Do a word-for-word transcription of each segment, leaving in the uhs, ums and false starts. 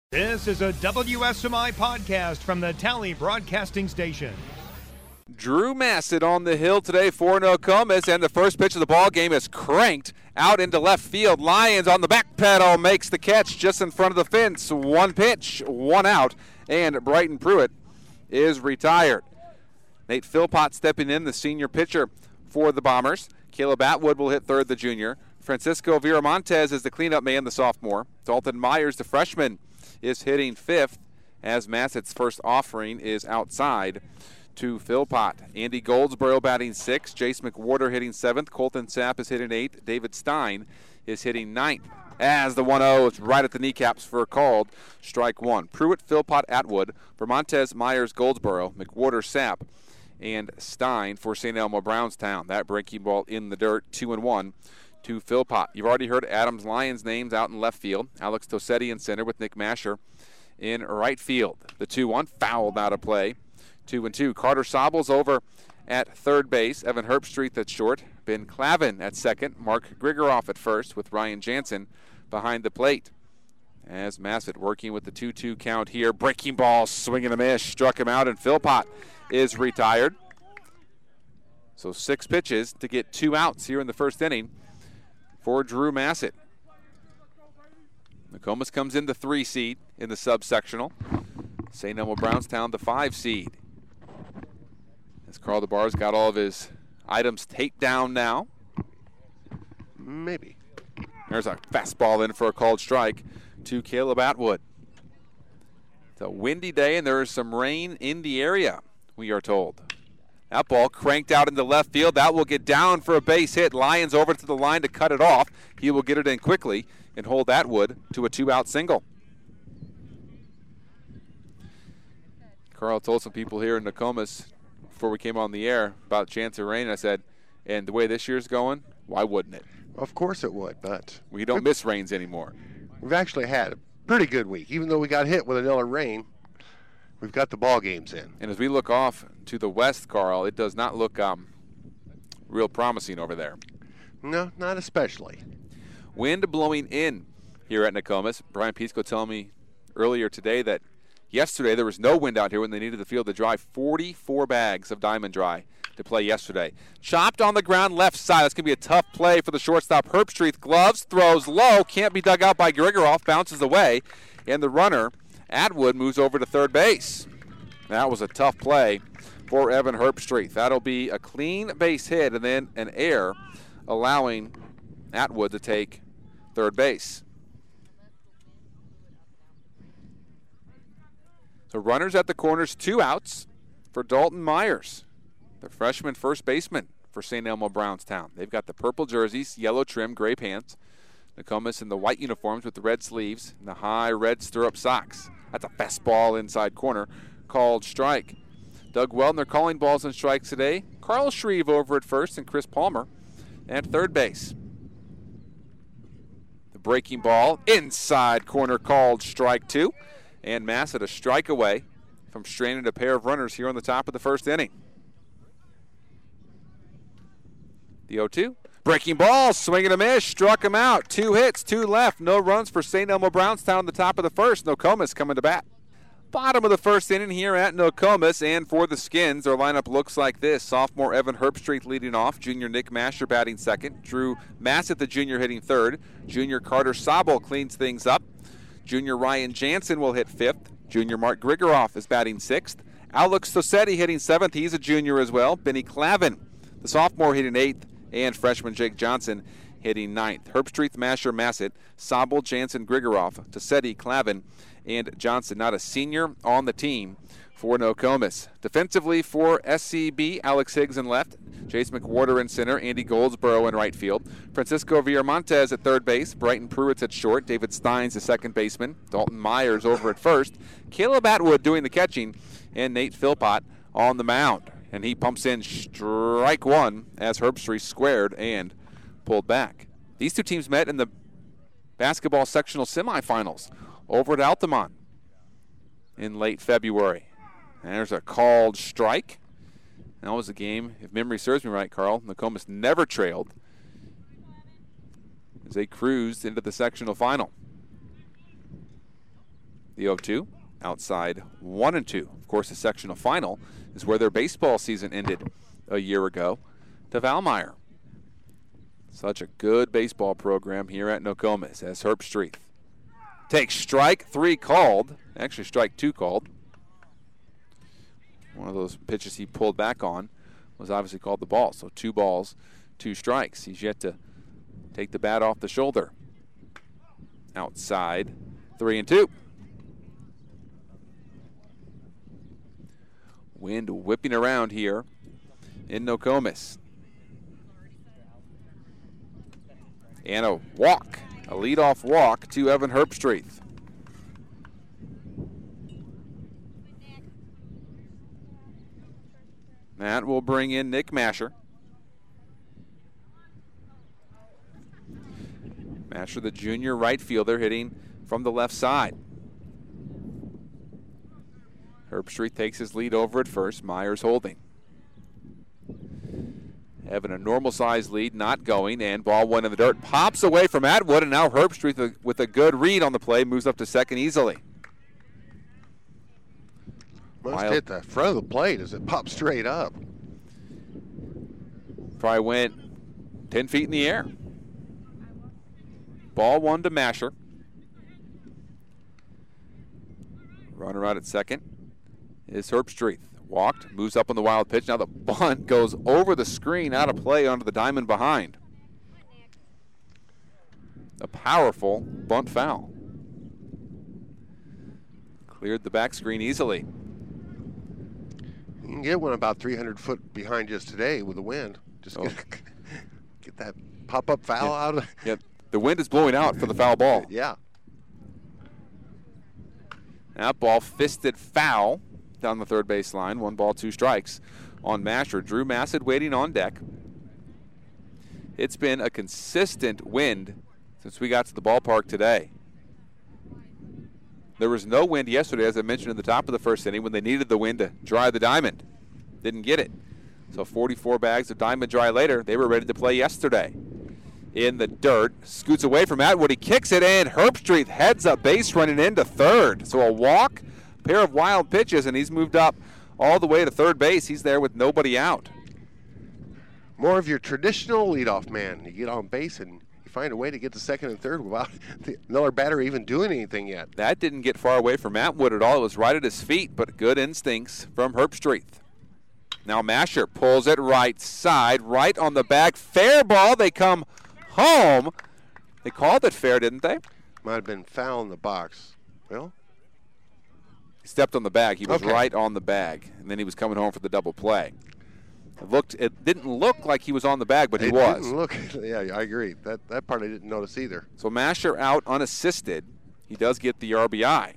This is a W S M I podcast from the Tally Broadcasting Station. Drew Massett on the hill today for Nokomis, and the first pitch of the ball game is cranked out into left field. Lyons on the back pedal makes the catch just in front of the fence. One pitch, one out, and Bryton Pruitt is retired. Nate Philpott stepping in, the senior pitcher for the Bombers. Caleb Atwood will hit third, the junior. Francisco Viramontes is the cleanup man, the sophomore. Dalton Myers, the freshman, is hitting fifth as Massett's first offering is outside to Philpott. Andy Goldsboro batting sixth. Jace McWhorter hitting seventh. Colton Sapp is hitting eighth. David Stein is hitting ninth. As the one oh is right at the kneecaps for a called strike one. Pruitt, Philpott, Atwood, Vermontes, Myers, Goldsboro, McWhorter, Sapp, and Stein for Saint Elmo Brownstown. That breaking ball in the dirt, two and one to Philpott. You've already heard Adams Lyons' names out in left field. Alex Tosetti in center with Nick Masher in right field. The two one fouled out of play. Two and two. Carter Sobel's over at third base. Evan Herbstreit at short. Ben Clavin at second. Mark Grigoroff at first with Ryan Jansen behind the plate. As Massett working with the two two count here. Breaking ball, swinging a miss, struck him out, and Philpott is retired. So six pitches to get two outs here in the first inning for Drew Massett. Nokomis comes in the three seed in the subsectional. Saint Elmo Brownstown the five seed. As Carl DeBar's got all of his items taped down now. Maybe. There's a fastball in for a called strike to Caleb Atwood. It's a windy day and there is some rain in the area, we are told. That ball cranked out into left field. That will get down for a base hit. Lyons over to the line to cut it off. He will get it in quickly and hold Atwood to a two-out single. Carl told some people here in Nokomis before we came on the air about chance of rain. I said, and the way this year's going, why wouldn't it? Of course it would, but we don't miss rains anymore. We've actually had a pretty good week. Even though we got hit with another rain, we've got the ball games in. And as we look off to the west, Carl, it does not look um, real promising over there. No, not especially. Wind blowing in here at Nokomis. Brian Pisco telling me earlier today that yesterday there was no wind out here when they needed the field to dry. forty-four bags of Diamond Dry to play yesterday. Chopped on the ground left side. That's going to be a tough play for the shortstop. Herbstreit gloves, throws low, can't be dug out by Grigoroff, bounces away, and the runner, Atwood, moves over to third base. That was a tough play for Evan Herbstreit. That'll be a clean base hit and then an error, allowing Atwood to take third base. So runners at the corners, two outs for Dalton Myers, the freshman first baseman for Saint Elmo Brownstown. They've got the purple jerseys, yellow trim, gray pants. Nokomis in the white uniforms with the red sleeves and the high red stirrup socks. That's a fastball inside corner, called strike. Doug Weldner calling balls and strikes today. Carl Shreve over at first and Chris Palmer at third base. The breaking ball inside corner, called strike two. And Massett a strike away from straining a pair of runners here on the top of the first inning. The oh two. Breaking ball, swinging a miss, struck him out. Two hits, two left, no runs for Saint Elmo Brownstown at the top of the first. Nokomis coming to bat. Bottom of the first inning here at Nokomis, and for the Skins, their lineup looks like this. Sophomore Evan Herbstreit leading off. Junior Nick Masher batting second. Drew Massett, the junior, hitting third. Junior Carter Sobel cleans things up. Junior Ryan Jansen will hit fifth. Junior Mark Grigoroff is batting sixth. Alex Tosetti hitting seventh. He's a junior as well. Benny Clavin, the sophomore, hitting eighth. And freshman Jake Johnson hitting ninth. Herbstreit, Masher, Massett, Sobel, Jansen, Grigoroff, Tosetti, Clavin, and Johnson. Not a senior on the team for Nokomis. Defensively for S C B, Alex Higgs in left, Jace McWhorter in center, Andy Goldsboro in right field, Francisco Viramontes at third base, Bryton Pruitt at short, David Steins the second baseman, Dalton Myers over at first, Caleb Atwood doing the catching, and Nate Philpott on the mound. And he pumps in strike one as Herbstreit squared and pulled back. These two teams met in the basketball sectional semifinals over at Altamont in late February. And there's a called strike. That was a game, if memory serves me right, Carl, Nokomis never trailed as they cruised into the sectional final. The oh two, outside one and two. Of course, the sectional final is where their baseball season ended a year ago to Valmeyer. Such a good baseball program here at Nokomis as Herbstreit takes strike three called. Actually, strike two called. One of those pitches he pulled back on was obviously called the ball. So two balls, two strikes. He's yet to take the bat off the shoulder. Outside, three and two. Wind whipping around here in Nokomis. And a walk, a leadoff walk to Evan Herbstreit. That will bring in Nick Masher. Masher, the junior right fielder, hitting from the left side. Herbstreit takes his lead over at first. Myers holding. Having a normal-sized lead, not going, and ball one in the dirt. Pops away from Atwood, and now Herbstreit with a good read on the play moves up to second easily. Must Wild. hit the front of the plate as it pops straight up. Probably went ten feet in the air. Ball one to Masher. Runner out at second is Herbstreit. Walked, moves up on the wild pitch. Now the bunt goes over the screen, out of play onto the diamond behind. A powerful bunt foul. Cleared the back screen easily. You can get one about three hundred foot behind us today with the wind. Just Oh. get, get that pop-up foul Yeah. out of Yeah, the wind is blowing out for the foul ball. Yeah. That ball fisted foul down the third base line. One ball, two strikes on Masher. Drew Massett waiting on deck. It's been a consistent wind since we got to the ballpark today. There was no wind yesterday, as I mentioned at the top of the first inning, when they needed the wind to dry the diamond. Didn't get it. So forty-four bags of diamond dry later, they were ready to play yesterday. In the dirt, scoots away from Atwood. He kicks it in. Herbstreit heads up base running into third. So a walk, pair of wild pitches, and he's moved up all the way to third base. He's there with nobody out. More of your traditional leadoff man. You get on base and you find a way to get to second and third without the, another batter even doing anything yet. That didn't get far away from Atwood at all. It was right at his feet, but good instincts from Herbstreit. Now Masher pulls it right side, right on the bag. Fair ball. They come home. They called it fair, didn't they? Might have been foul in the box. Well, He stepped on the bag. He was Okay. right on the bag, and then he was coming home for the double play. It looked. It didn't look like he was on the bag, but he it was. didn't look. Yeah, I agree. That that part I didn't notice either. So Masher out unassisted. He does get the R B I.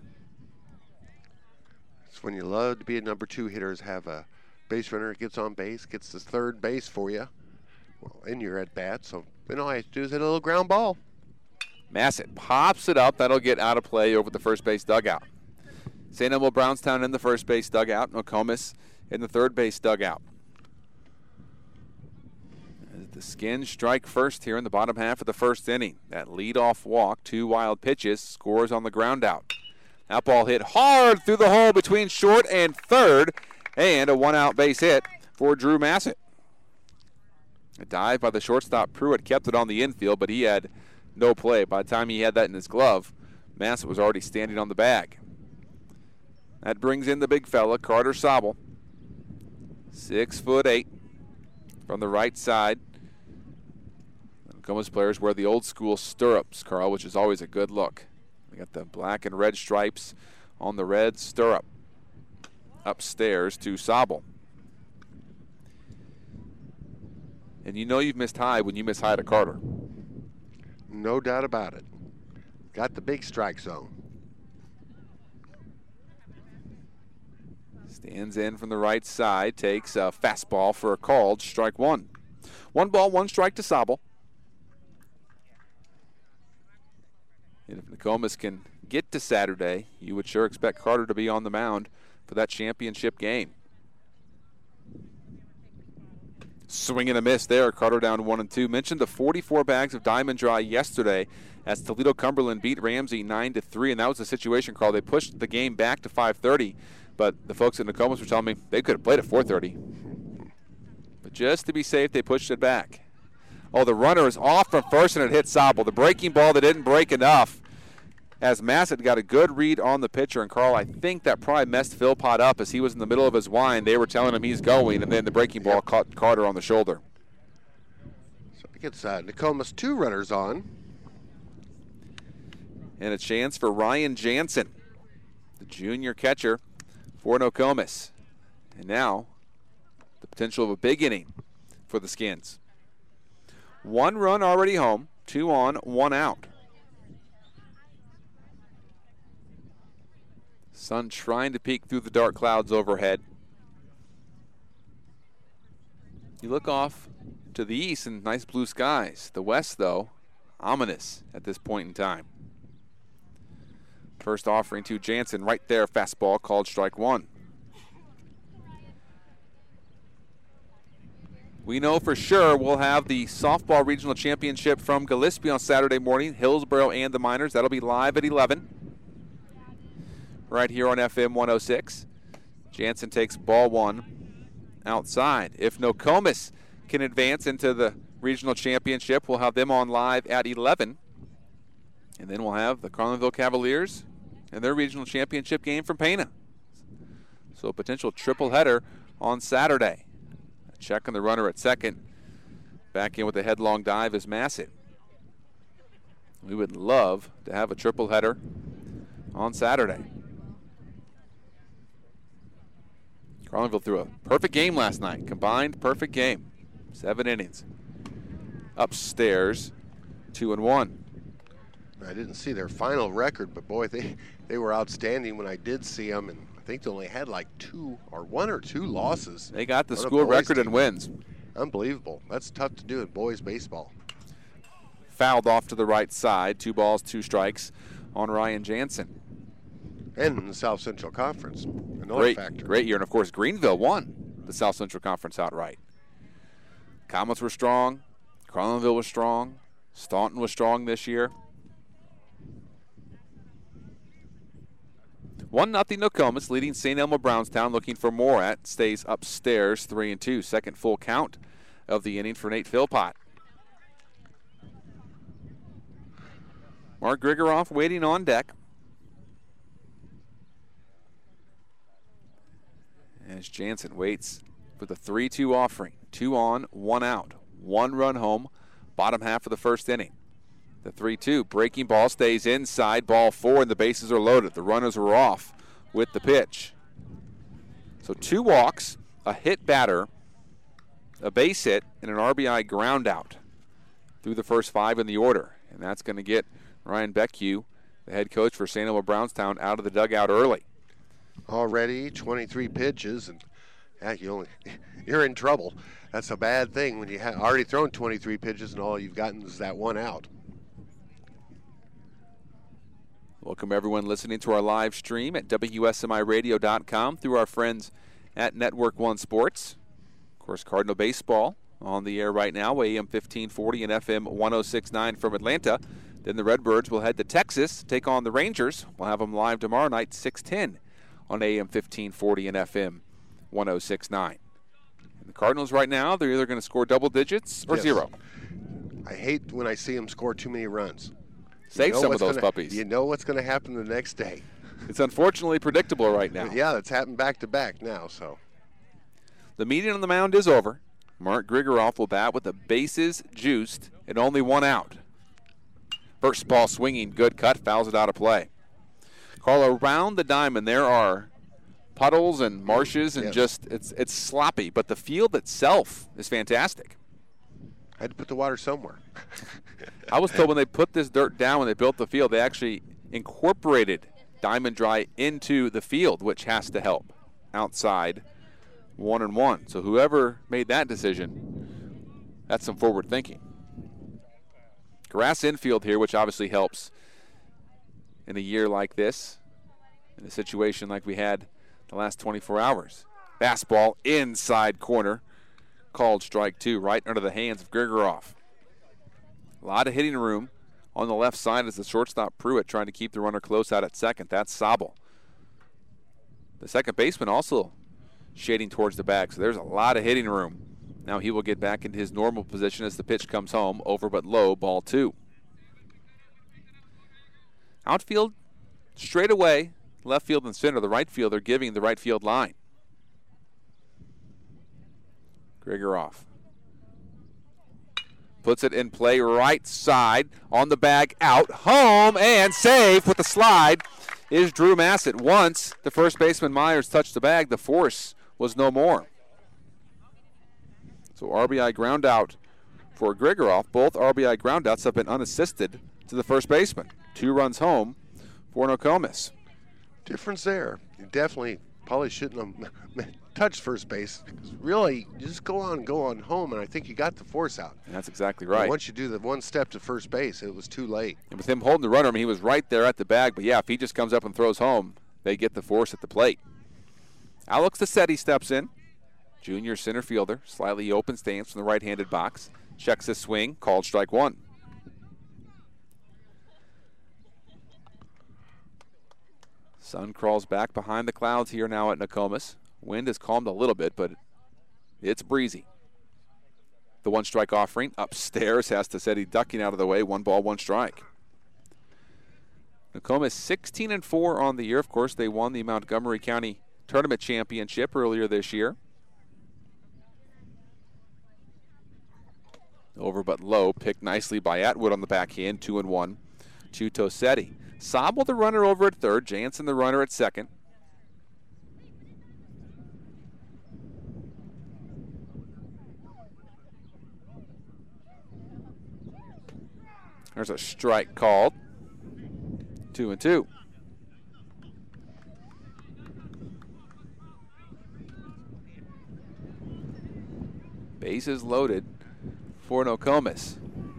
It's when you love to be a number two hitter is have a base runner gets on base, gets to third base for you. Well, and you're at bat, so then all I have to do is hit a little ground ball. Massett pops it up. That'll get out of play over the first base dugout. Saint Elmo Brownstown in the first base dugout. Nokomis in the third base dugout. As the Skins strike first here in the bottom half of the first inning. That leadoff walk, two wild pitches, scores on the ground out. That ball hit hard through the hole between short and third, and a one-out base hit for Drew Massett. A dive by the shortstop Pruitt kept it on the infield, but he had no play. By the time he had that in his glove, Massett was already standing on the bag. That brings in the big fella, Carter Sobel. Six foot eight from the right side. Nokomis players wear the old school stirrups, Carl, which is always a good look. They got the black and red stripes on the red stirrup. Upstairs to Sobel. And you know you've missed high when you miss high to Carter. No doubt about it. Got the big strike zone. Stands in from the right side, takes a fastball for a called strike one. One ball, one strike to Sobel. And if Nokomis can get to Saturday, you would sure expect Carter to be on the mound for that championship game. Swing and a miss there. Carter down one and two. Mentioned the forty-four bags of Diamond Dry yesterday as Toledo Cumberland beat Ramsey nine to three, and that was the situation, Carl. They pushed the game back to five thirty, but the folks at Nokomis were telling me they could have played at four thirty. But just to be safe, they pushed it back. Oh, the runner is off from first, and it hit Sobel. The breaking ball that didn't break enough as Massett got a good read on the pitcher. And, Carl, I think that probably messed Philpott up as he was in the middle of his wind. They were telling him he's going, and then the breaking ball caught Carter on the shoulder. So it gets uh, Nokomis two runners on. And a chance for Ryan Jansen, the junior catcher for Nokomis. And now the potential of a big inning for the Skins. One run already home, two on, one out. Sun trying to peek through the dark clouds overhead. You look off to the east and nice blue skies. The west, though, ominous at this point in time. First offering to Jansen right there, fastball called strike one. We know for sure we'll have the softball regional championship from Gillespie on Saturday morning, Hillsboro and the Miners. That'll be live at eleven. Right here on F M one oh six. Jansen takes ball one outside. If Nokomis can advance into the regional championship, we'll have them on live at eleven. And then we'll have the Carlinville Cavaliers and their regional championship game from Pana. So a potential triple header on Saturday. Check on the runner at second. Back in with a headlong dive is Massett. We would love to have a triple header on Saturday. Carlinville threw a perfect game last night. Combined perfect game. Seven innings. Upstairs, two and one. I didn't see their final record, but boy, they, they were outstanding when I did see them, and I think they only had like two or one or two losses. They got the school record in wins. Unbelievable. That's tough to do in boys baseball. Fouled off to the right side. Two balls, two strikes on Ryan Jansen. And in the South Central Conference, another great, factor. Great year, and of course Greenville won the South Central Conference outright. Comets were strong. Carlinville was strong. Staunton was strong this year. one nothing Nokomis leading Saint Elmo Brownstown, looking for more at. Stays upstairs, three and two. Second full count of the inning for Nate Philpott. Mark Grigoroff waiting on deck. As Jansen waits for the three two offering. Two on, one out. One run home, bottom half of the first inning. The three two breaking ball stays inside, ball four, and the bases are loaded. The runners were off with the pitch. So two walks, a hit batter, a base hit, and an R B I ground out through the first five in the order. And that's going to get Ryan Beckhue, the head coach for Saint Elmo Brownstown, out of the dugout early. Already twenty-three pitches, and yeah, you only, you're in trouble. That's a bad thing when you have already thrown twenty-three pitches and all you've gotten is that one out. Welcome everyone listening to our live stream at W S M I radio dot com through our friends at Network One Sports. Of course, Cardinal Baseball on the air right now, A M fifteen forty and F M one oh six point nine from Atlanta. Then the Redbirds will head to Texas, take on the Rangers. We'll have them live tomorrow night, six ten on A M fifteen forty and F M one oh six point nine. And the Cardinals right now, they're either going to score double digits or yes. zero. I hate when I see them score too many runs. Save you know some of those gonna, puppies. You know what's going to happen the next day. It's unfortunately predictable right now. Yeah, that's happened back to back now. So the meeting on the mound is over. Mark Grigoroff will bat with the bases juiced and only one out. First ball swinging, good cut, fouls it out of play. Carl, around the diamond there are puddles and marshes and yes. just it's it's sloppy, but the field itself is fantastic. I had to put the water somewhere. I was told when they put this dirt down, when they built the field, they actually incorporated Diamond Dry into the field, which has to help. Outside, one and one. So whoever made that decision, that's some forward thinking. Grass infield here, which obviously helps in a year like this, in a situation like we had the last twenty-four hours. Fastball inside corner, called strike two, right under the hands of Grigoroff. A lot of hitting room on the left side as the shortstop Pruitt trying to keep the runner close out at second. That's Sabel. The second baseman also shading towards the bag, so there's a lot of hitting room. Now he will get back into his normal position as the pitch comes home, over but low, ball two. Outfield, straight away, left field and center. The right fielder giving the right field line. Grigoroff puts it in play, right side, on the bag, out, home, and safe with the slide is Drew Massett. Once the first baseman Myers touched the bag, the force was no more. So R B I ground out for Grigoroff. Both R B I groundouts have been unassisted to the first baseman. Two runs home for Nokomis. Difference there. You definitely probably shouldn't have touched first base. Really, you just go on, go on home, and I think you got the force out. And that's exactly right. And once you do the one step to first base, it was too late. And with him holding the runner, I mean, he was right there at the bag. But yeah, if he just comes up and throws home, they get the force at the plate. Alex Tassetti steps in. Junior center fielder, slightly open stance from the right-handed box. Checks his swing, called strike one. Sun crawls back behind the clouds here now at Nokomis. Wind has calmed a little bit, but it's breezy. The one strike offering upstairs has Tassetti ducking out of the way. One ball, one strike. Nokomis sixteen and four on the year. Of course, they won the Montgomery County Tournament Championship earlier this year. Over but low, picked nicely by Atwood on the backhand. Two and one to Tassetti. Sabel the runner over at third. Jansen the runner at second. There's a strike called. Two and two. Bases loaded for Nokomis.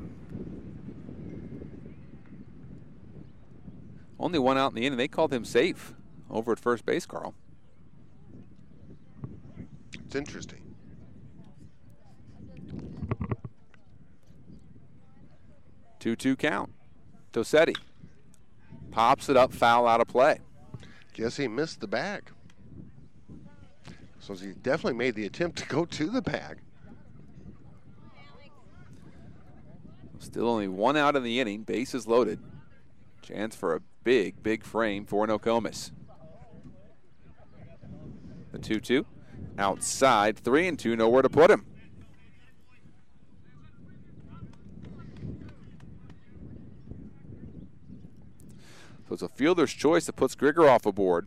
Only one out in the inning. They called him safe over at first base, Carl. It's interesting. two two count. Tassetti pops it up, foul out of play. Guess he missed the bag. So he definitely made the attempt to go to the bag. Still only one out in the inning. Bases loaded. Chance for a big, big frame for Nokomis. The two two. Outside, three and two. Nowhere to put him. So it's a fielder's choice that puts Grigoroff aboard.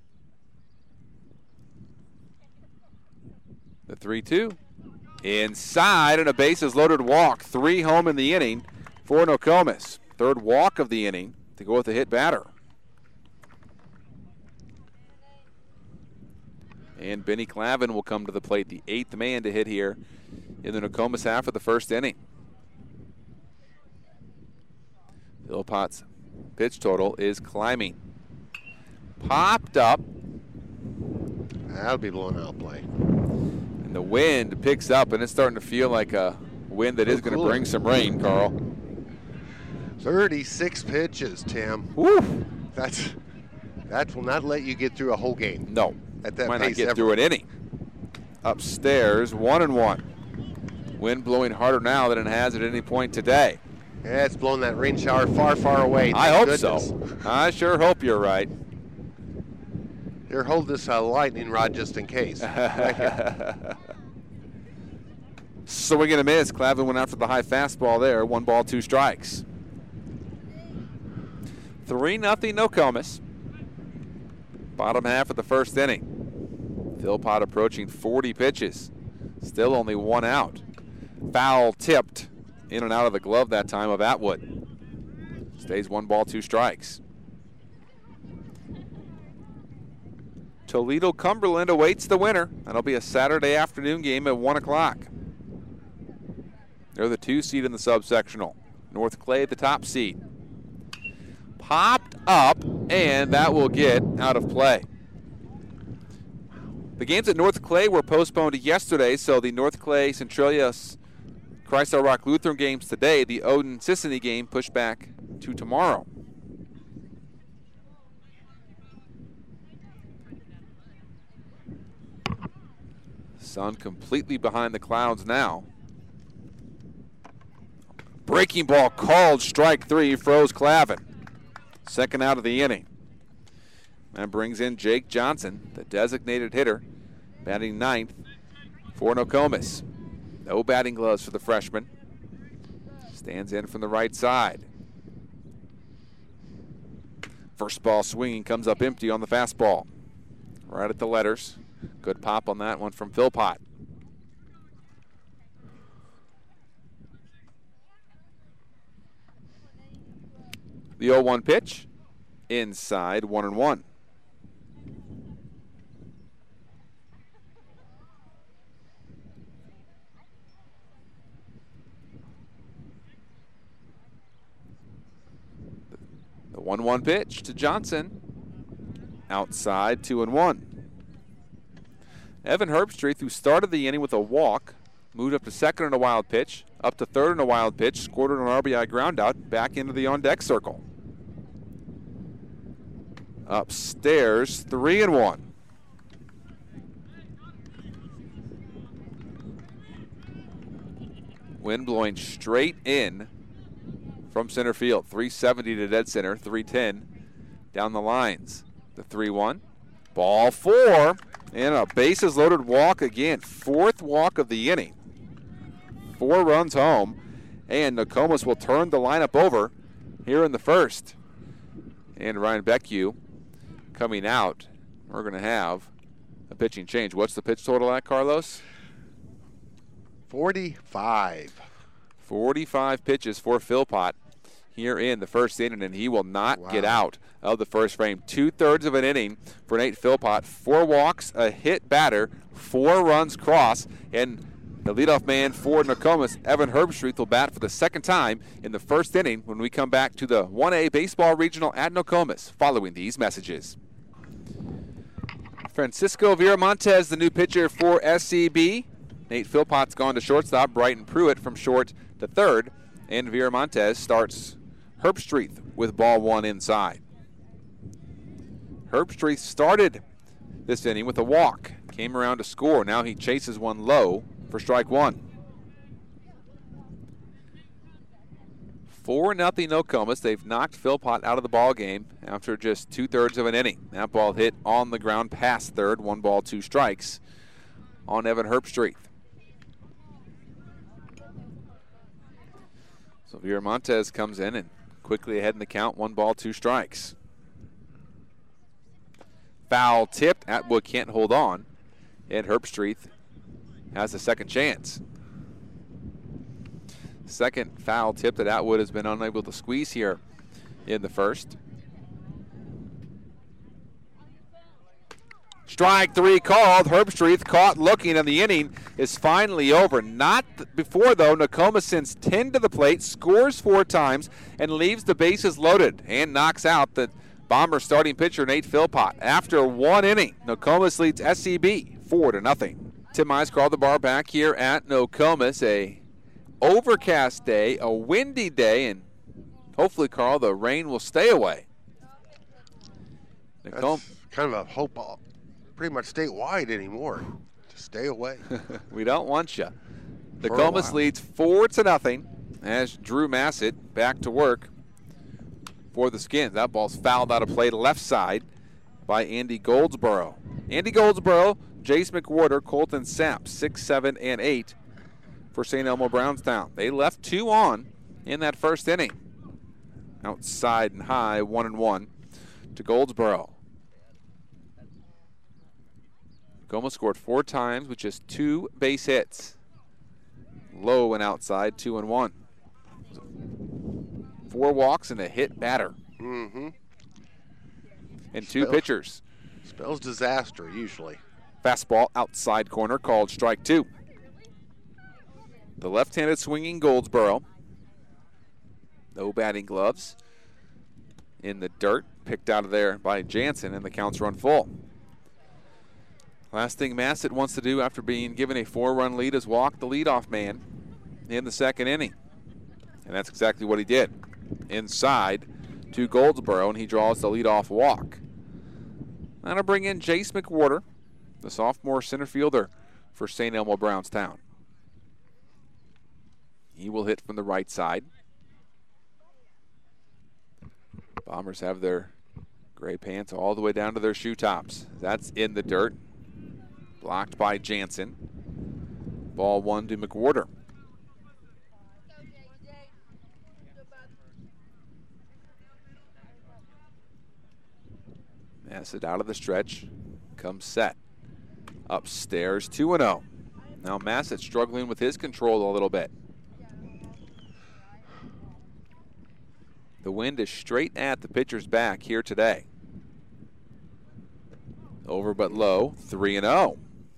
The three two. Inside, and a bases loaded walk. Three home in the inning for Nokomis. Third walk of the inning to go with a hit batter. And Benny Clavin will come to the plate, the eighth man to hit here in the Nokomis half of the first inning. Philpott's pitch total is climbing. Popped up. That'll be blown out play. And the wind picks up, and it's starting to feel like a wind that is going to bring some rain, Carl. thirty-six pitches, Tim. Woo! That's that will not let you get through a whole game. No, at that might pace not get ever. through an inning. Upstairs, one and one. Wind blowing harder now than it has at any point today. Yeah, it's blowing that rain shower far, far away. I Thank hope goodness. so. I sure hope you're right. Here, hold this uh, lightning rod just in case. Right here. Swing and a miss. Clavin went after the high fastball there. One ball, two strikes. three nothing Nokomis. Bottom half of the first inning. Philpott approaching forty pitches. Still only one out. Foul tipped in and out of the glove that time of Atwood. Stays one ball, two strikes. Toledo Cumberland awaits the winner. That'll be a Saturday afternoon game at one o'clock. They're the two seed in the subsectional. North Clay, the top seed. Popped up, and that will get out of play. The games at North Clay were postponed yesterday, so the North Clay Centralia Christ Our Rock Lutheran games today. The Odin Sissany game pushed back to tomorrow. Sun completely behind the clouds now. Breaking ball called, strike three, froze Clavin. Second out of the inning. That brings in Jake Johnson, the designated hitter, batting ninth for Nokomis. No batting gloves for the freshman. Stands in from the right side. First ball swinging, comes up empty on the fastball. Right at the letters. Good pop on that one from Philpott. The oh one pitch, inside, one and one. The one one pitch to Johnson, outside, two and one. Evan Herbstreit, who started the inning with a walk, moved up to second in a wild pitch, up to third in a wild pitch, scored an R B I groundout, back into the on-deck circle. Upstairs, three and one. Wind blowing straight in from center field. three seventy to dead center, three ten down the lines. The three one. Ball four, and a bases loaded walk again. Fourth walk of the inning. Four runs home, and Nokomis will turn the lineup over here in the first. And Ryan Beckwith coming out. We're going to have a pitching change. What's the pitch total at, Carlos? forty-five. forty-five pitches for Philpott here in the first inning, and he will not wow. get out of the first frame. Two-thirds of an inning for Nate Philpott. Four walks, a hit batter, four runs cross, and the leadoff man for Nokomis, Evan Herbstreit, will bat for the second time in the first inning when we come back to the one A Baseball Regional at Nokomis following these messages. Francisco Viramontes, the new pitcher for S C B. Nate Philpott's gone to shortstop. Brighton Pruitt from short to third. And Viramontes starts Herbstreit with ball one inside. Herbstreit started this inning with a walk. Came around to score. Now he chases one low for strike one. four nothing Nokomis. They've knocked Philpott out of the ball game after just two-thirds of an inning. That ball hit on the ground past third. One ball, two strikes on Evan Herbstreit. So Viramontes comes in and quickly ahead in the count. One ball, two strikes. Foul tipped. Atwood can't hold on. And Herbstreit has a second chance. Second foul tip that Atwood has been unable to squeeze here in the first. Strike three called. Herbstreit caught looking, and the inning is finally over. Not before, though. Nokomis sends ten to the plate, scores four times, and leaves the bases loaded and knocks out the Bomber starting pitcher Nate Philpott. After one inning, Nokomis leads S C B four to nothing. Tim Mize called the bar back here at Nokomis. A overcast day, a windy day, and hopefully, Carl, the rain will stay away. Nocom- That's kind of a hope pretty much statewide anymore. To stay away. We don't want you. Nokomis leads four to nothing as Drew Massett back to work for the Skins. That ball's fouled out of play to left side by Andy Goldsboro. Andy Goldsboro, Jace McWhorter, Colton Sapp, six, seven, and eight for Saint Elmo Brownstown. They left two on in that first inning. Outside and high, one and one to Goldsboro. Goma scored four times with just two base hits. Low and outside, two and one. Four walks and a hit batter. Mm-hmm. And two spells, pitchers. Spells disaster, usually. Fastball outside corner called strike two. The left-handed swinging Goldsboro. No batting gloves. In the dirt, picked out of there by Jansen, and the counts run full. Last thing Massett wants to do after being given a four-run lead is walk the leadoff man in the second inning. And that's exactly what he did. Inside to Goldsboro, and he draws the leadoff walk. That'll bring in Jace McWhorter, the sophomore center fielder for Saint Elmo Brownstown. He will hit from the right side. Bombers have their gray pants all the way down to their shoe tops. That's in the dirt. Blocked by Jansen. Ball one to McWhorter. Massett out of the stretch. Comes set. Upstairs, two and oh. Now Massett struggling with his control a little bit. The wind is straight at the pitcher's back here today. Over but low, three and oh.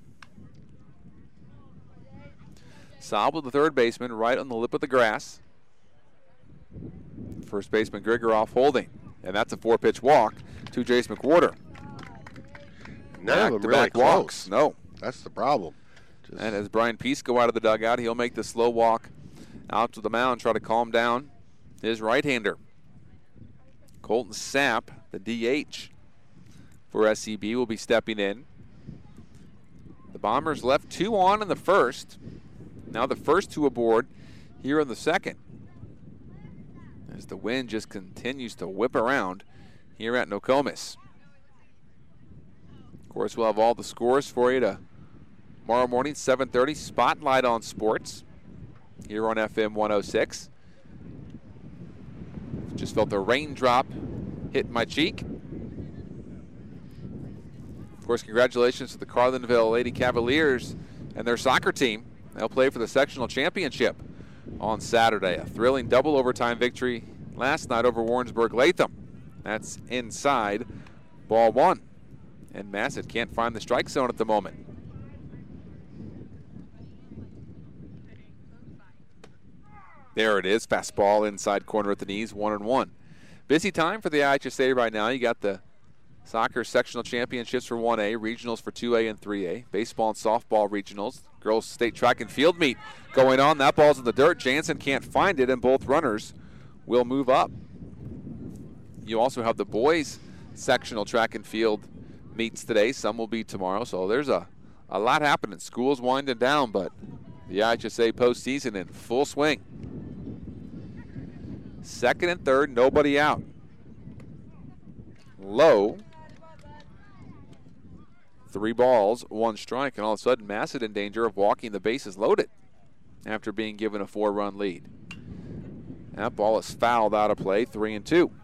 Sobel, the third baseman, right on the lip of the grass. First baseman Grigoroff holding. And that's a four-pitch walk to Jace McWhorter. None of them really Back-to-back close. walks. No. That's the problem. Just And as Brian Peace go out of the dugout, he'll make the slow walk out to the mound, try to calm down his right-hander. Colton Sapp, the D H for S C B, will be stepping in. The Bombers left two on in the first. Now the first two aboard here in the second. As the wind just continues to whip around here at Nokomis. Of course, we'll have all the scores for you to tomorrow morning, seven thirty, Spotlight on Sports here on F M one oh six. Just felt a raindrop hit my cheek. Of course, congratulations to the Carlinville Lady Cavaliers and their soccer team. They'll play for the sectional championship on Saturday. A thrilling double overtime victory last night over Warrensburg Latham. That's inside ball one. And Massett can't find the strike zone at the moment. There it is, fastball inside corner at the knees, one and one. Busy time for the I H S A right now. You got the soccer sectional championships for one A, regionals for two A and three A, baseball and softball regionals, girls state track and field meet going on. That ball's in the dirt. Jansen can't find it, and both runners will move up. You also have the boys sectional track and field meets today. Some will be tomorrow, so there's a, a lot happening. School's winding down, but the I H S A postseason in full swing. Second and third, nobody out. Low. Three balls, one strike, and all of a sudden Massett in danger of walking the bases loaded after being given a four-run lead. That ball is fouled out of play, three and two.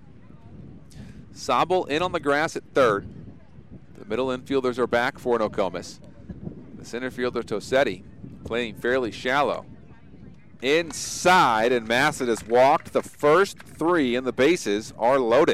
Sobel in on the grass at third. The middle infielders are back for Nokomis. The center fielder Tosetti playing fairly shallow. Inside, and Massett has walked the first three, and the bases are loaded.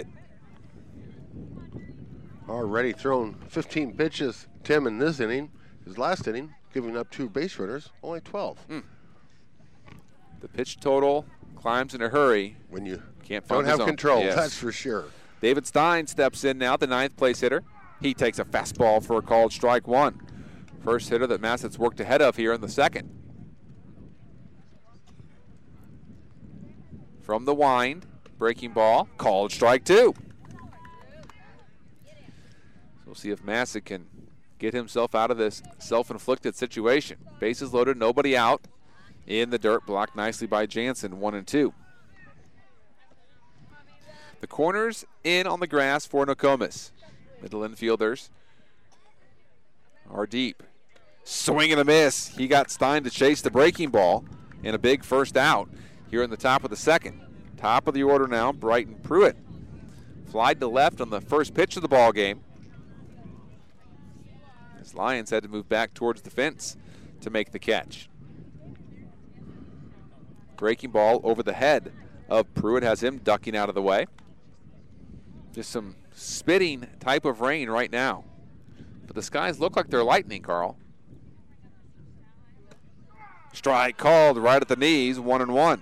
already thrown fifteen pitches, Tim, in this inning. His last inning, giving up two base runners, only twelve. Mm. The pitch total climbs in a hurry. When you Can't find don't have his own. control, Yes. that's for sure. David Stein steps in now, the ninth place hitter. He takes a fastball for a called strike one. First hitter that Massett's worked ahead of here in the second. From the wind, breaking ball, called strike two. So we'll see if Massett can get himself out of this self-inflicted situation. Bases loaded, nobody out. In the dirt, blocked nicely by Jansen, one and two. The corners in on the grass for Nokomis. Middle infielders are deep. Swing and a miss. He got Stein to chase the breaking ball in a big first out here in the top of the second. Top of the order now, Brighton Pruitt. Flied to left on the first pitch of the ball game. His Lions had to move back towards the fence to make the catch. Breaking ball over the head of Pruitt has him ducking out of the way. Just some spitting type of rain right now. But the skies look like they're lightning, Carl. Strike called right at the knees, one and one.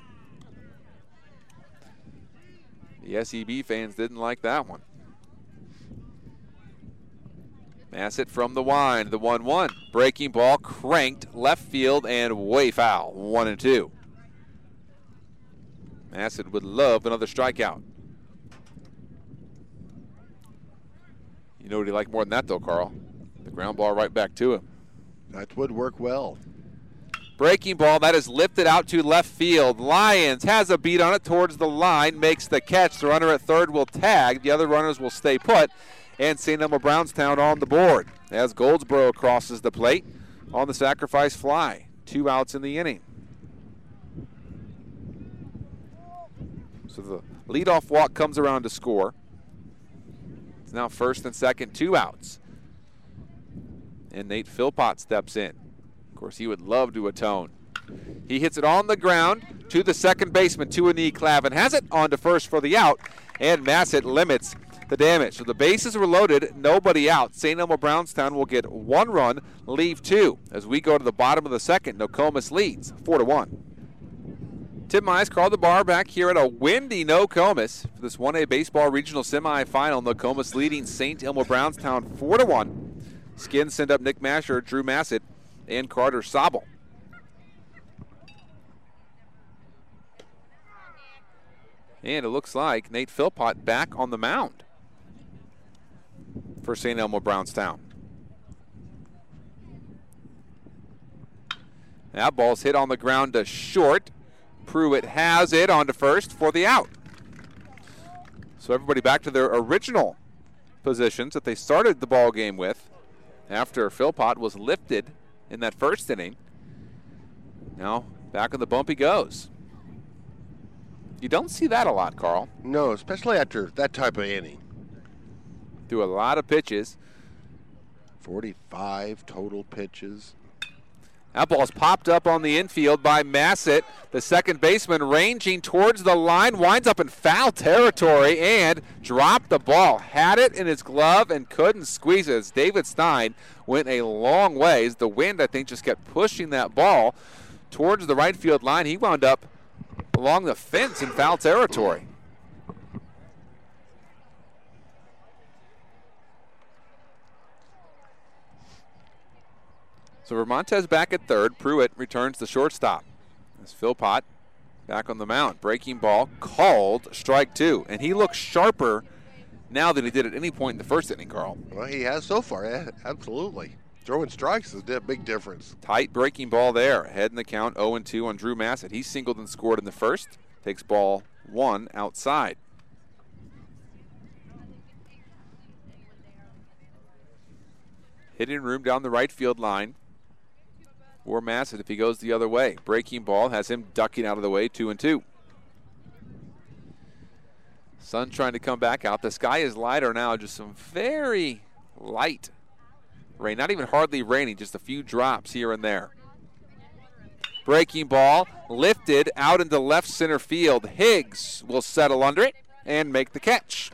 The S E B fans didn't like that one. Massett from the wind, the one one. Breaking ball, cranked, left field, and way foul. One and two. Massett would love another strikeout. You know what he'd like more than that, though, Carl? The ground ball right back to him. That would work well. Breaking ball, that is lifted out to left field. Lyons has a beat on it towards the line, makes the catch. The runner at third will tag. The other runners will stay put. And Saint Elmo Brownstown on the board as Goldsboro crosses the plate on the sacrifice fly. Two outs in the inning. So the leadoff walk comes around to score. It's now first and second, two outs. And Nate Philpott steps in. Of course, he would love to atone. He hits it on the ground to the second baseman, Tuani Clavin has it on to first for the out, and Massett limits the damage. So the bases were loaded, nobody out. Saint Elmo Brownstown will get one run, leave two. As we go to the bottom of the second, Nokomis leads four to one. Tim Mize called the bar back here at a windy Nokomis for this one A baseball regional semifinal. Nokomis leading Saint Elmo Brownstown four to one. Skins send up Nick Masher, Drew Massett, and Carter Sobel. And it looks like Nate Philpott back on the mound for Saint Elmo Brownstown. That ball's hit on the ground to short. Pruitt has it on to first for the out. So everybody back to their original positions that they started the ball game with after Philpott was lifted in that first inning. Now back on the bump he goes. You don't see that a lot, Carl. No, especially after that type of inning. Threw a lot of pitches. forty-five total pitches. That ball's popped up on the infield by Massett. The second baseman ranging towards the line, winds up in foul territory and dropped the ball. Had it in his glove and couldn't squeeze it. As David Stein went a long ways. The wind, I think, just kept pushing that ball towards the right field line. He wound up along the fence in foul territory. So Vermontez back at third. Pruitt returns the shortstop. As Philpott back on the mound. Breaking ball called strike two. And he looks sharper now than he did at any point in the first inning, Carl. Well, he has so far, yeah, absolutely. Throwing strikes is a big difference. Tight breaking ball there. Ahead in the count, oh and two on Drew Massett. He singled and scored in the first. Takes ball one outside. Hitting room down the right field line for Massett if he goes the other way. Breaking ball has him ducking out of the way, two and two. Sun trying to come back out. The sky is lighter now, just some very light rain. Not even hardly raining, just a few drops here and there. Breaking ball lifted out into left center field. Higgs will settle under it and make the catch.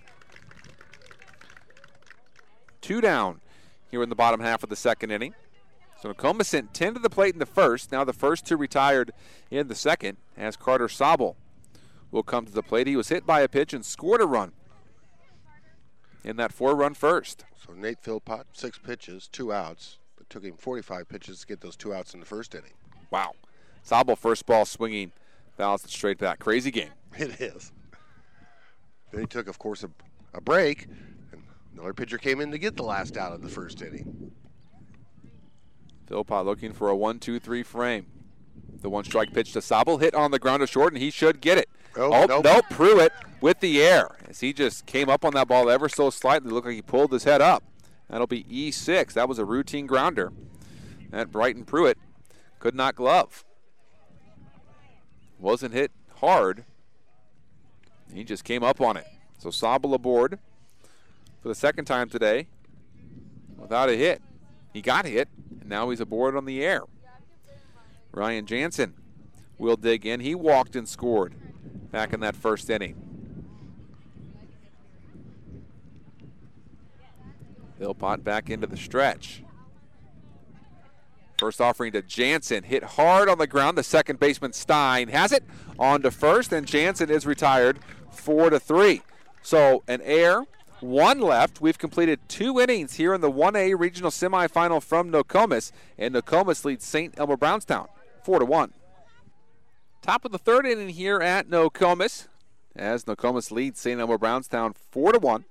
Two down here in the bottom half of the second inning. So Nokomis sent ten to the plate in the first. Now the first two retired in the second as Carter Sobel will come to the plate. He was hit by a pitch and scored a run in that four-run first. So Nate Philpott, six pitches, two outs. It took him forty-five pitches to get those two outs in the first inning. Wow. Sobel first ball swinging, fouls it straight back. Crazy game. It is. Then he took, of course, a, a break, and another pitcher came in to get the last out of the first inning. Philpott looking for a one two three frame. The one strike pitch to Sobel, hit on the ground to short, and he should get it. Oh, oh nope. no, Pruitt with the air. As he just came up on that ball ever so slightly, looked like he pulled his head up. That'll be E six. That was a routine grounder. That Brighton Pruitt could not glove. Wasn't hit hard. He just came up on it. So Sobel aboard for the second time today without a hit. He got hit, and now he's aboard on the air. Ryan Jansen will dig in. He walked and scored back in that first inning. Philpott back into the stretch. First offering to Jansen. Hit hard on the ground. The second baseman Stein has it on to first, and Jansen is retired four to three. So an error one left. We've completed two innings here in the one A regional semifinal from Nokomis, and Nokomis leads Saint Elmo Brownstown four to one. Top of the third inning here at Nokomis, as Nokomis leads Saint Elmo Brownstown four to one.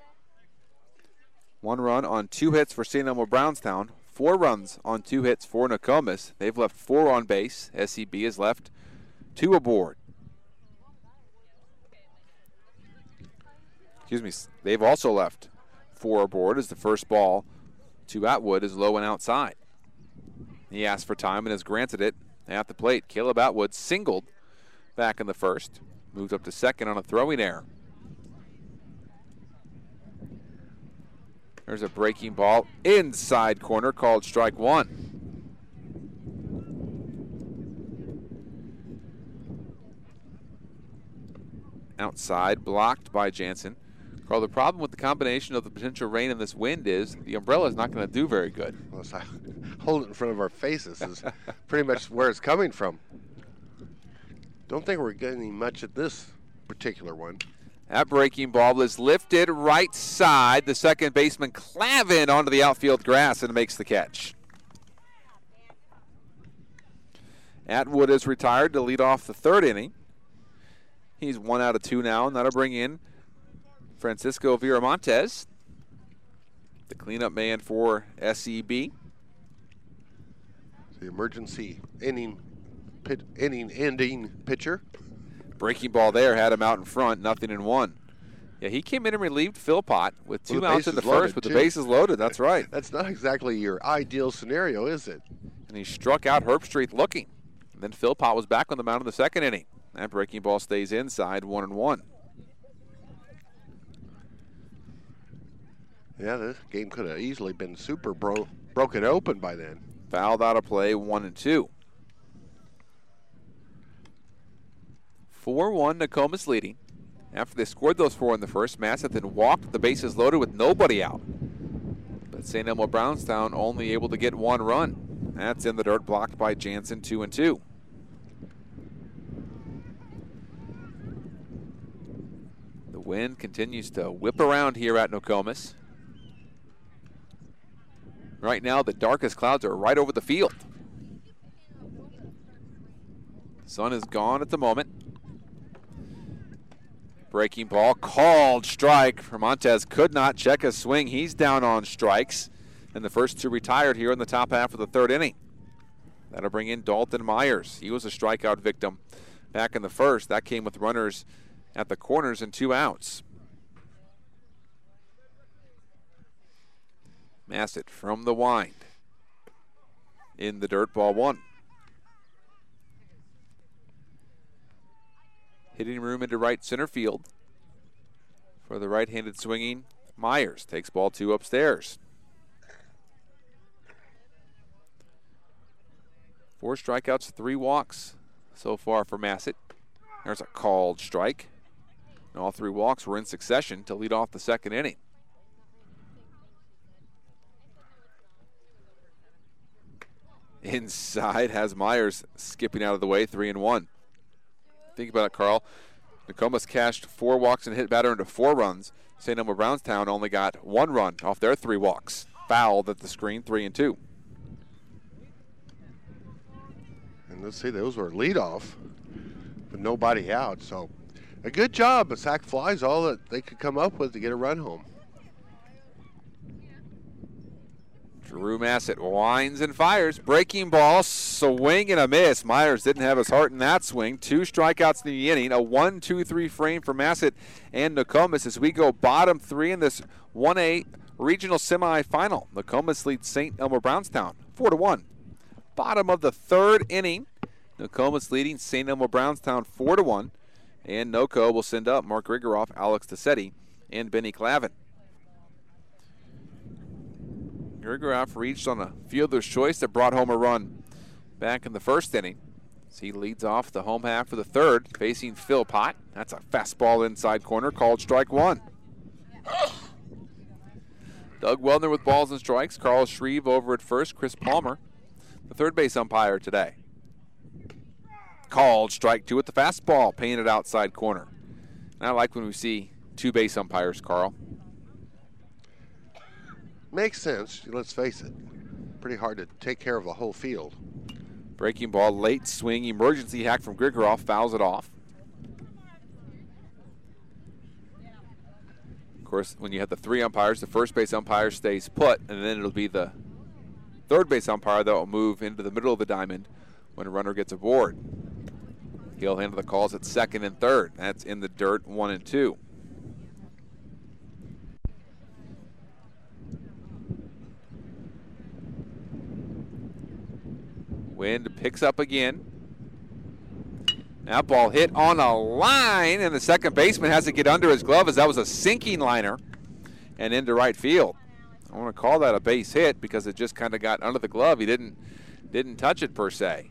One run on two hits for Saint Elmo Brownstown. Four runs on two hits for Nokomis. They've left four on base. S E B has left two aboard. Excuse me, they've also left four aboard as the first ball to Atwood is low and outside. He asked for time and has granted it at the plate. Caleb Atwood singled back in the first. Moved up to second on a throwing error. There's a breaking ball inside corner called strike one. Outside, blocked by Jansen. Carl, the problem with the combination of the potential rain and this wind is the umbrella is not going to do very good. Well, so hold it in front of our faces is pretty much where it's coming from. Don't think we're getting much at this particular one. That breaking ball is lifted right side. The second baseman Clavin onto the outfield grass and makes the catch. Atwood is retired to lead off the third inning. He's one out of two now, and that'll bring in Francisco Viramontes, the cleanup man for S E B. The emergency inning, pit, inning ending pitcher. Breaking ball there had him out in front, nothing in one. Yeah, he came in and relieved Philpott with two well, outs in the first with too. the bases loaded. That's right. That's not exactly your ideal scenario, is it? And he struck out Herbstreit looking. And then Philpott was back on the mound in the second inning. That breaking ball stays inside, one and one. Yeah, this game could have easily been super bro broken open by then. Fouled out of play, one and two. four one, Nokomis leading. After they scored those four in the first, Massett then walked the bases loaded with nobody out. But Saint Elmo Brownstown only able to get one run. That's in the dirt, blocked by Jansen, two and two. The wind continues to whip around here at Nokomis. Right now, the darkest clouds are right over the field. Sun is gone at the moment. Breaking ball, called strike. Montes could not check a swing. He's down on strikes. And the first two retired here in the top half of the third inning. That'll bring in Dalton Myers. He was a strikeout victim back in the first. That came with runners at the corners and two outs. Massett from the wind. In the dirt, ball one. Hitting room into right center field for the right-handed swinging Myers. Takes ball two upstairs. Four strikeouts, three walks so far for Massett. There's a called strike. And all three walks were in succession to lead off the second inning. Inside has Myers skipping out of the way, three and one. Think about it, Carl. Nokomis cashed four walks and hit batter into four runs. Saint Elmo Brownstown only got one run off their three walks. Fouled at the screen, three and two. And let's see, those were leadoff, but nobody out. So a good job. A sac fly is all that they could come up with to get a run home. Drew Massett winds and fires. Breaking ball, swing and a miss. Myers didn't have his heart in that swing. Two strikeouts in the inning. A one two three frame for Massett and Nokomis as we go bottom three in this one A regional semifinal. Nokomis leads Saint Elmo Brownstown four to one. Bottom of the third inning. Nokomis leading Saint Elmo Brownstown four to one. And Noco will send up Mark Grigoroff, Alex Tassetti, and Benny Clavin. Grigoroff reached on a fielder's choice that brought home a run back in the first inning. As he leads off the home half of the third, facing Philpott. That's a fastball inside corner called strike one. Doug Wellner with balls and strikes. Carl Shreve over at first. Chris Palmer, the third base umpire today. Called strike two at the fastball, painted outside corner. And I like when we see two base umpires, Carl. Makes sense. Let's face it. Pretty hard to take care of a whole field. Breaking ball, late swing, emergency hack from Grigoroff, fouls it off. Of course, when you have the three umpires, the first base umpire stays put, and then it'll be the third base umpire that will move into the middle of the diamond when a runner gets aboard. He'll handle the calls at second and third. That's in the dirt, one and two. Wind picks up again. That ball hit on a line, and the second baseman has to get under his glove as that was a sinking liner and into right field. I want to call that a base hit because it just kind of got under the glove. He didn't didn't touch it per se.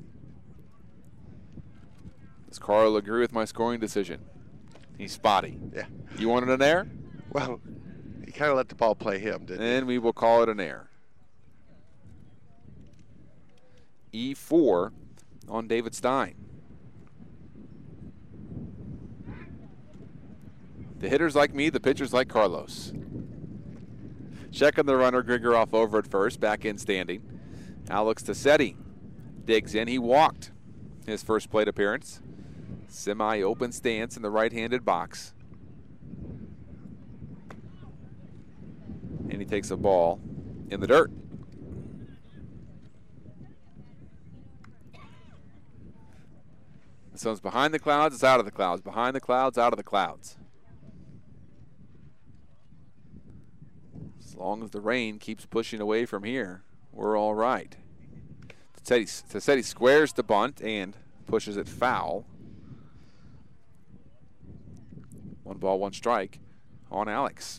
Does Carl agree with my scoring decision? He's spotty. Yeah. You wanted an error? Well, he kind of let the ball play him, didn't he? And we will call it an error. E four on David Stein. The hitters like me, the pitchers like Carlos. Checking the runner, Grigoroff over at first, back in standing. Alex Tassetti digs in. He walked his first plate appearance. Semi-open stance in the right-handed box. And he takes a ball in the dirt. The sun's behind the clouds, it's out of the clouds. Behind the clouds, out of the clouds. As long as the rain keeps pushing away from here, we're all right. Tassetti squares the bunt and pushes it foul. One ball, one strike on Alex.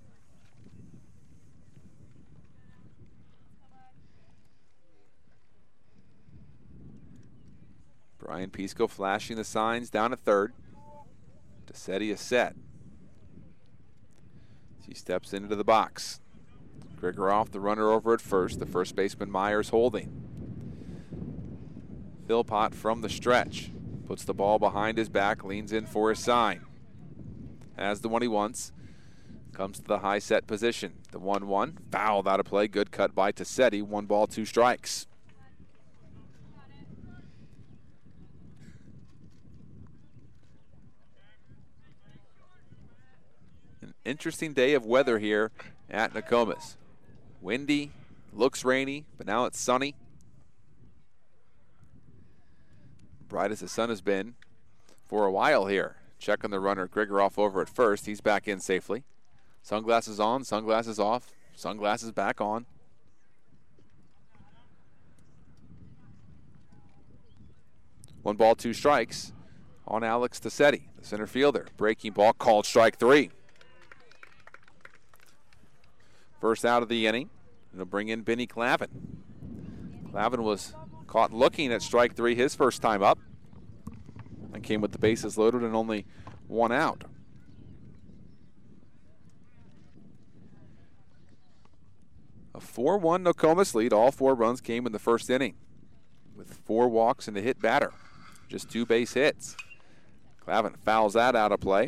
Brian Pisco flashing the signs down at third. Tassetti is set. He steps into the box. Grigoroff, the runner over at first. The first baseman Myers holding. Philpott from the stretch. Puts the ball behind his back, leans in for his sign. Has the one he wants. Comes to the high set position. The one one. Fouled out of play. Good cut by Tassetti. One ball, two strikes. An interesting day of weather here at Nokomis. Windy, looks rainy, but now it's sunny. Bright as the sun has been for a while here. Checking the runner, Grigoroff over at first. He's back in safely. Sunglasses on, sunglasses off, sunglasses back on. One ball, two strikes on Alex Tassetti, the center fielder. Breaking ball, called strike three. First out of the inning. It'll bring in Benny Clavin. Clavin was caught looking at strike three his first time up and came with the bases loaded and only one out. A four one Nokomis lead. All four runs came in the first inning with four walks and a hit batter. Just two base hits. Clavin fouls that out of play.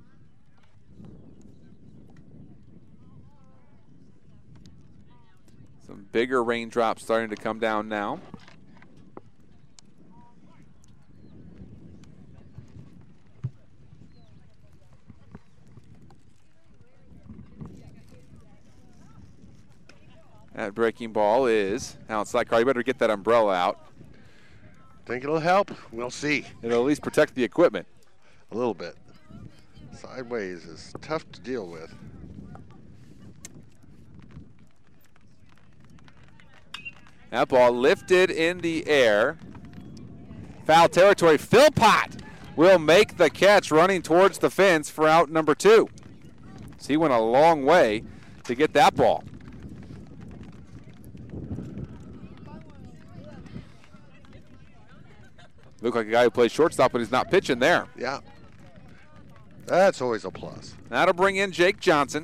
Some bigger raindrops starting to come down now. That breaking ball is outside. Carl, you better get that umbrella out. Think it'll help? We'll see. It'll at least protect the equipment. A little bit. Sideways is tough to deal with. That ball lifted in the air. Foul territory. Philpott will make the catch running towards the fence for out number two. So he went a long way to get that ball. Looked like a guy who plays shortstop, but he's not pitching there. Yeah. That's always a plus. That'll bring in Jake Johnson.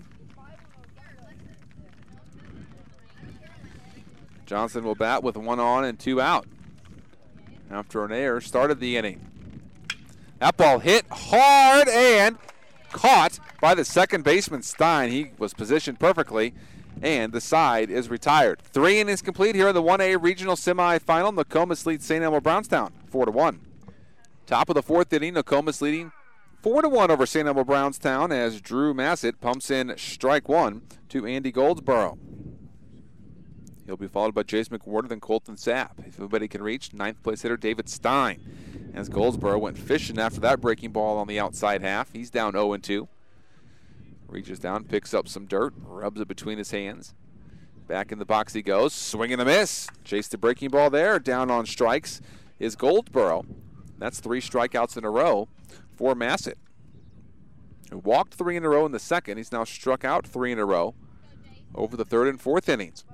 Johnson will bat with one on and two out after an error started the inning. That ball hit hard and caught by the second baseman Stein. He was positioned perfectly and the side is retired. Three innings complete here in the one A regional semifinal. Nokomis leads Saint Elmo Brownstown four to one. Top of the fourth inning, Nokomis leading four to one over Saint Elmo Brownstown as Drew Massett pumps in strike one to Andy Goldsboro. He'll be followed by Jace McWhorter, then Colton Sapp. If everybody can reach, ninth place hitter David Stein. As Goldsboro went fishing after that breaking ball on the outside half. He's down oh and two. Reaches down, picks up some dirt, rubs it between his hands. Back in the box he goes, swing and a miss. Chase the breaking ball there. Down on strikes is Goldsboro. That's three strikeouts in a row for Massett, who walked three in a row in the second. He's now struck out three in a row over the third and fourth innings.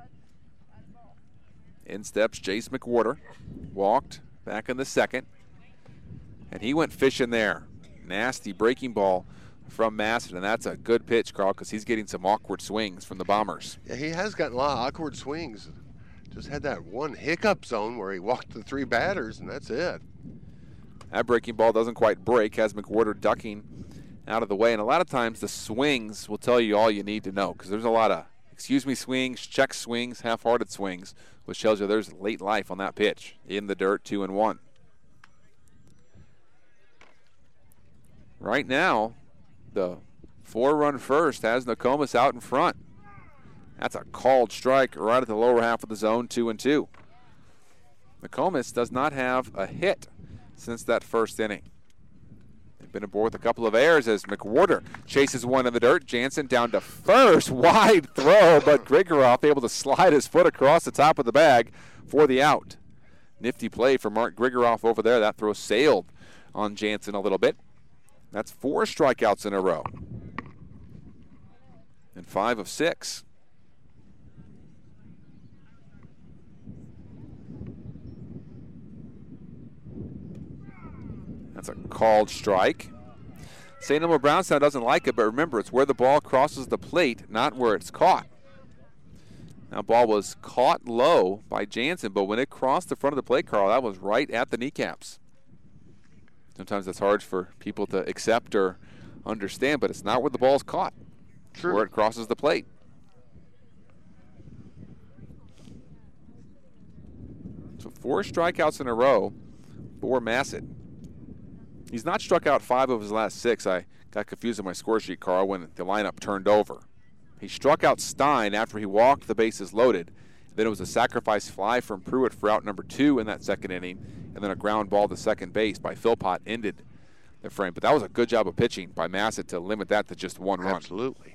In steps Jace McWhorter, walked back in the second, and he went fishing there. Nasty breaking ball from Massett, and that's a good pitch, Carl, because he's getting some awkward swings from the Bombers. Yeah, he has gotten a lot of awkward swings. Just had that one hiccup zone where he walked the three batters, and that's it. That breaking ball doesn't quite break, has McWhorter ducking out of the way, and a lot of times the swings will tell you all you need to know, because there's a lot of excuse me swings, check swings, half-hearted swings, which tells you there's late life on that pitch. In the dirt, two and one. Right now, the four-run first has Nokomis out in front. That's a called strike right at the lower half of the zone, two and two. Nokomis does not have a hit since that first inning. They've been aboard with a couple of errors as McWhorter chases one in the dirt. Jansen down to first, wide throw, but Grigoroff able to slide his foot across the top of the bag for the out. Nifty play for Mark Grigoroff over there. That throw sailed on Jansen a little bit. That's four strikeouts in a row. And five of six. That's a called strike. Saint Elmo Brownstown doesn't like it, but remember, it's where the ball crosses the plate, not where it's caught. Now, ball was caught low by Jansen, but when it crossed the front of the plate, Carl, that was right at the kneecaps. Sometimes that's hard for people to accept or understand, but it's not where the ball's caught. It's where it crosses the plate. So four strikeouts in a row for Massett. He's not struck out five of his last six. I got confused on my score sheet, Carl, when the lineup turned over. He struck out Stein after he walked the bases loaded. Then it was a sacrifice fly from Pruitt for out number two in that second inning, and then a ground ball to second base by Philpott ended the frame. But that was a good job of pitching by Massett to limit that to just one run. Absolutely.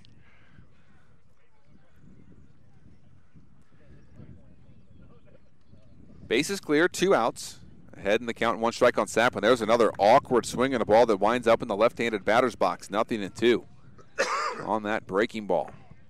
Bases clear, two outs. Ahead in the count, one strike on Sapp, and there's another awkward swing on a ball that winds up in the left-handed batter's box. Nothing in two on that breaking ball.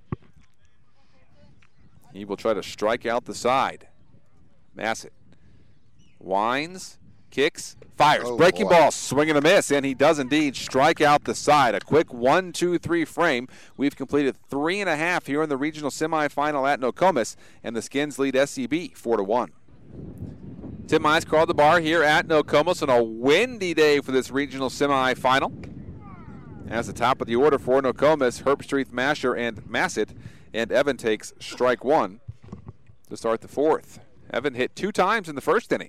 He will try to strike out the side. Massett winds, kicks, fires. Oh, breaking boy. ball, swing and a miss, and he does indeed strike out the side. A quick one, two, three frame. We've completed three and a half here in the regional semifinal at Nokomis, and the Skins lead S E B four to one. Tim Mize called the bar here at Nokomis on a windy day for this regional semifinal. As the top of the order for Nokomis, Herbstreit, Masher, and Massett, and Evan takes strike one to start the fourth. Evan hit two times in the first inning.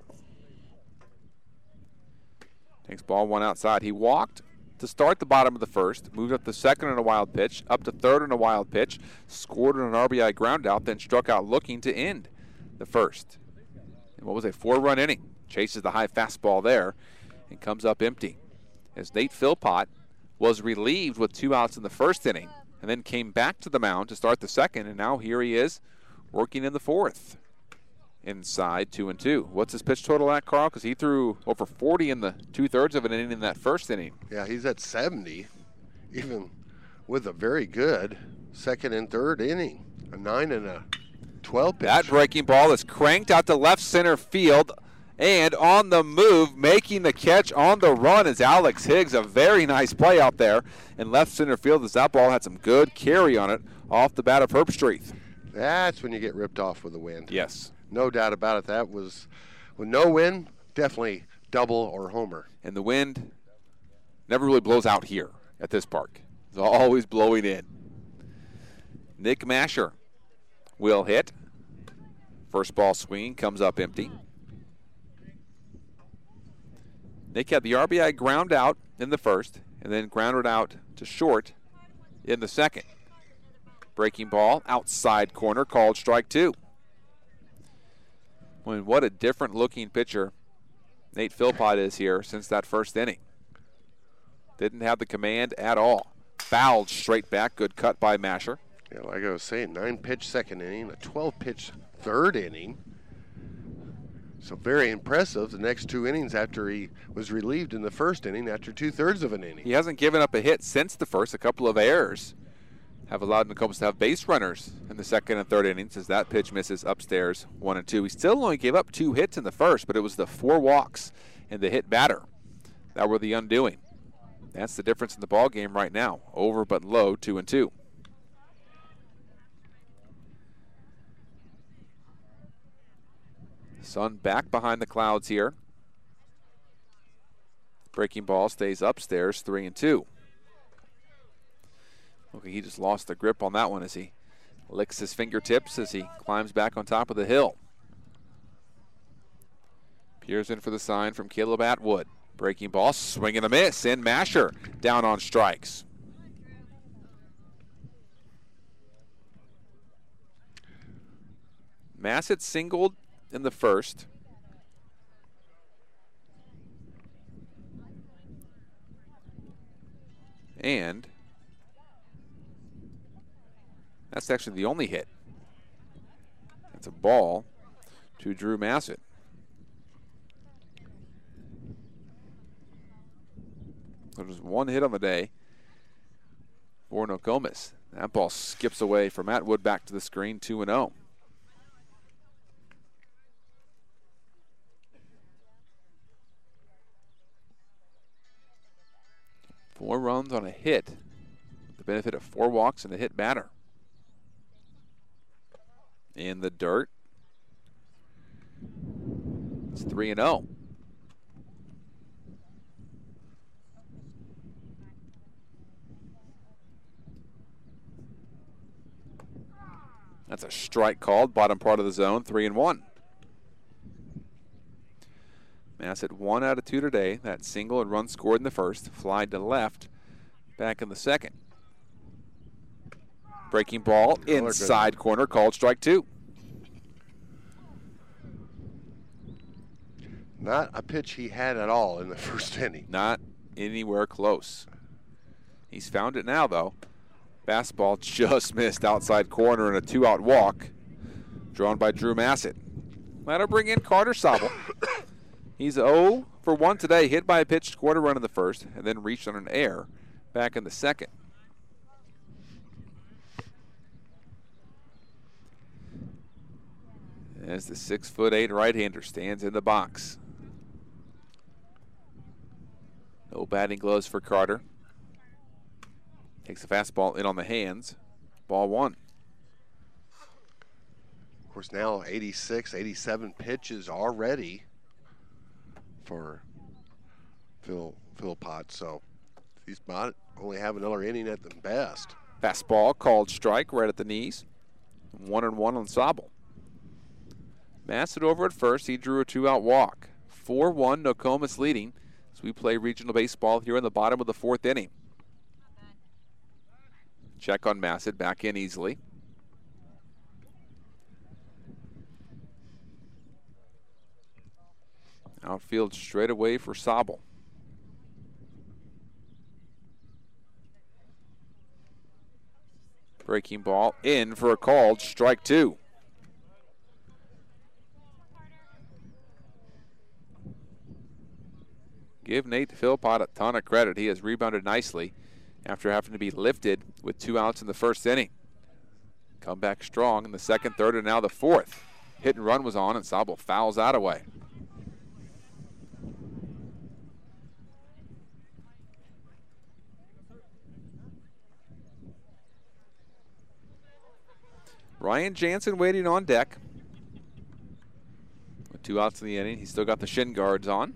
Takes ball one outside. He walked to start the bottom of the first, moved up to second on a wild pitch, up to third on a wild pitch, scored on an R B I ground out, then struck out looking to end the first. And what was a four-run inning? Chases the high fastball there and comes up empty. As Nate Philpott was relieved with two outs in the first inning and then came back to the mound to start the second, and now here he is working in the fourth. Inside, two and two. What's his pitch total at, Carl? Because he threw over forty in the two-thirds of an inning in that first inning. Yeah, he's at seventy, even with a very good second and third inning. A nine and a twelve pitch. That breaking ball is cranked out to left center field, and on the move, making the catch on the run is Alex Higgs. A very nice play out there in left center field as that ball had some good carry on it off the bat of Herbstreit. That's when you get ripped off with the wind. Yes. No doubt about it. That was, with no wind, definitely double or homer. And the wind never really blows out here at this park. It's always blowing in. Nick Masher will hit. First ball swinging, comes up empty. Nick had the R B I ground out in the first and then grounded out to short in the second. Breaking ball, outside corner, called strike two. Well, what a different looking pitcher Nate Philpott is here since that first inning. Didn't have the command at all. Fouled straight back, good cut by Masher. Yeah, like I was saying, nine pitch second inning, a twelve pitch third inning. So very impressive the next two innings after he was relieved in the first inning after two-thirds of an inning. He hasn't given up a hit since the first. A couple of errors have allowed Nokomis to have base runners in the second and third innings as that pitch misses upstairs one and two. He still only gave up two hits in the first, but it was the four walks and the hit batter that were the undoing. That's the difference in the ball game right now. Over but low, two and two. Sun back behind the clouds here. Breaking ball stays upstairs, three and two. Okay, he just lost the grip on that one as he licks his fingertips as he climbs back on top of the hill. Peers in for the sign from Caleb Atwood. Breaking ball, swing and a miss, and Masher down on strikes. Massett singled in the first. And that's actually the only hit. That's a ball to Drew Massett. There's one hit on the day for Nokomis. That ball skips away from Atwood back to the screen, two and oh. Four runs on a hit, with the benefit of four walks and a hit batter. In the dirt, it's three and oh. That's a strike called, bottom part of the zone, three and one. Massett one out of two today. That single and run scored in the first. Fly to left, back in the second. Breaking ball, inside corner, called strike two. Not a pitch he had at all in the first inning. Not anywhere close. He's found it now, though. Fastball just missed outside corner and a two-out walk drawn by Drew Massett. That'll bring in Carter Sobel. He's oh for one today, hit by a pitch, scored a run in the first, and then reached on an error back in the second. As the six foot eight right-hander stands in the box. No batting gloves for Carter. Takes the fastball in on the hands. Ball one. Of course, now eighty-six, eighty-seven pitches already for Phil Philpott, so he's might only have another inning at the best. Fastball called strike right at the knees. One and one on Sobel. Massett over at first. He drew a two-out walk. four one, Nokomis leading as we play regional baseball here in the bottom of the fourth inning. Check on Massett, back in easily. Outfield straight away for Sobel. Breaking ball in for a called strike two. Give Nate Philpott a ton of credit. He has rebounded nicely after having to be lifted with two outs in the first inning. Come back strong in the second, third, and now the fourth. Hit and run was on, and Sobel fouls that away. Ryan Jansen waiting on deck. With two outs in the inning, he's still got the shin guards on.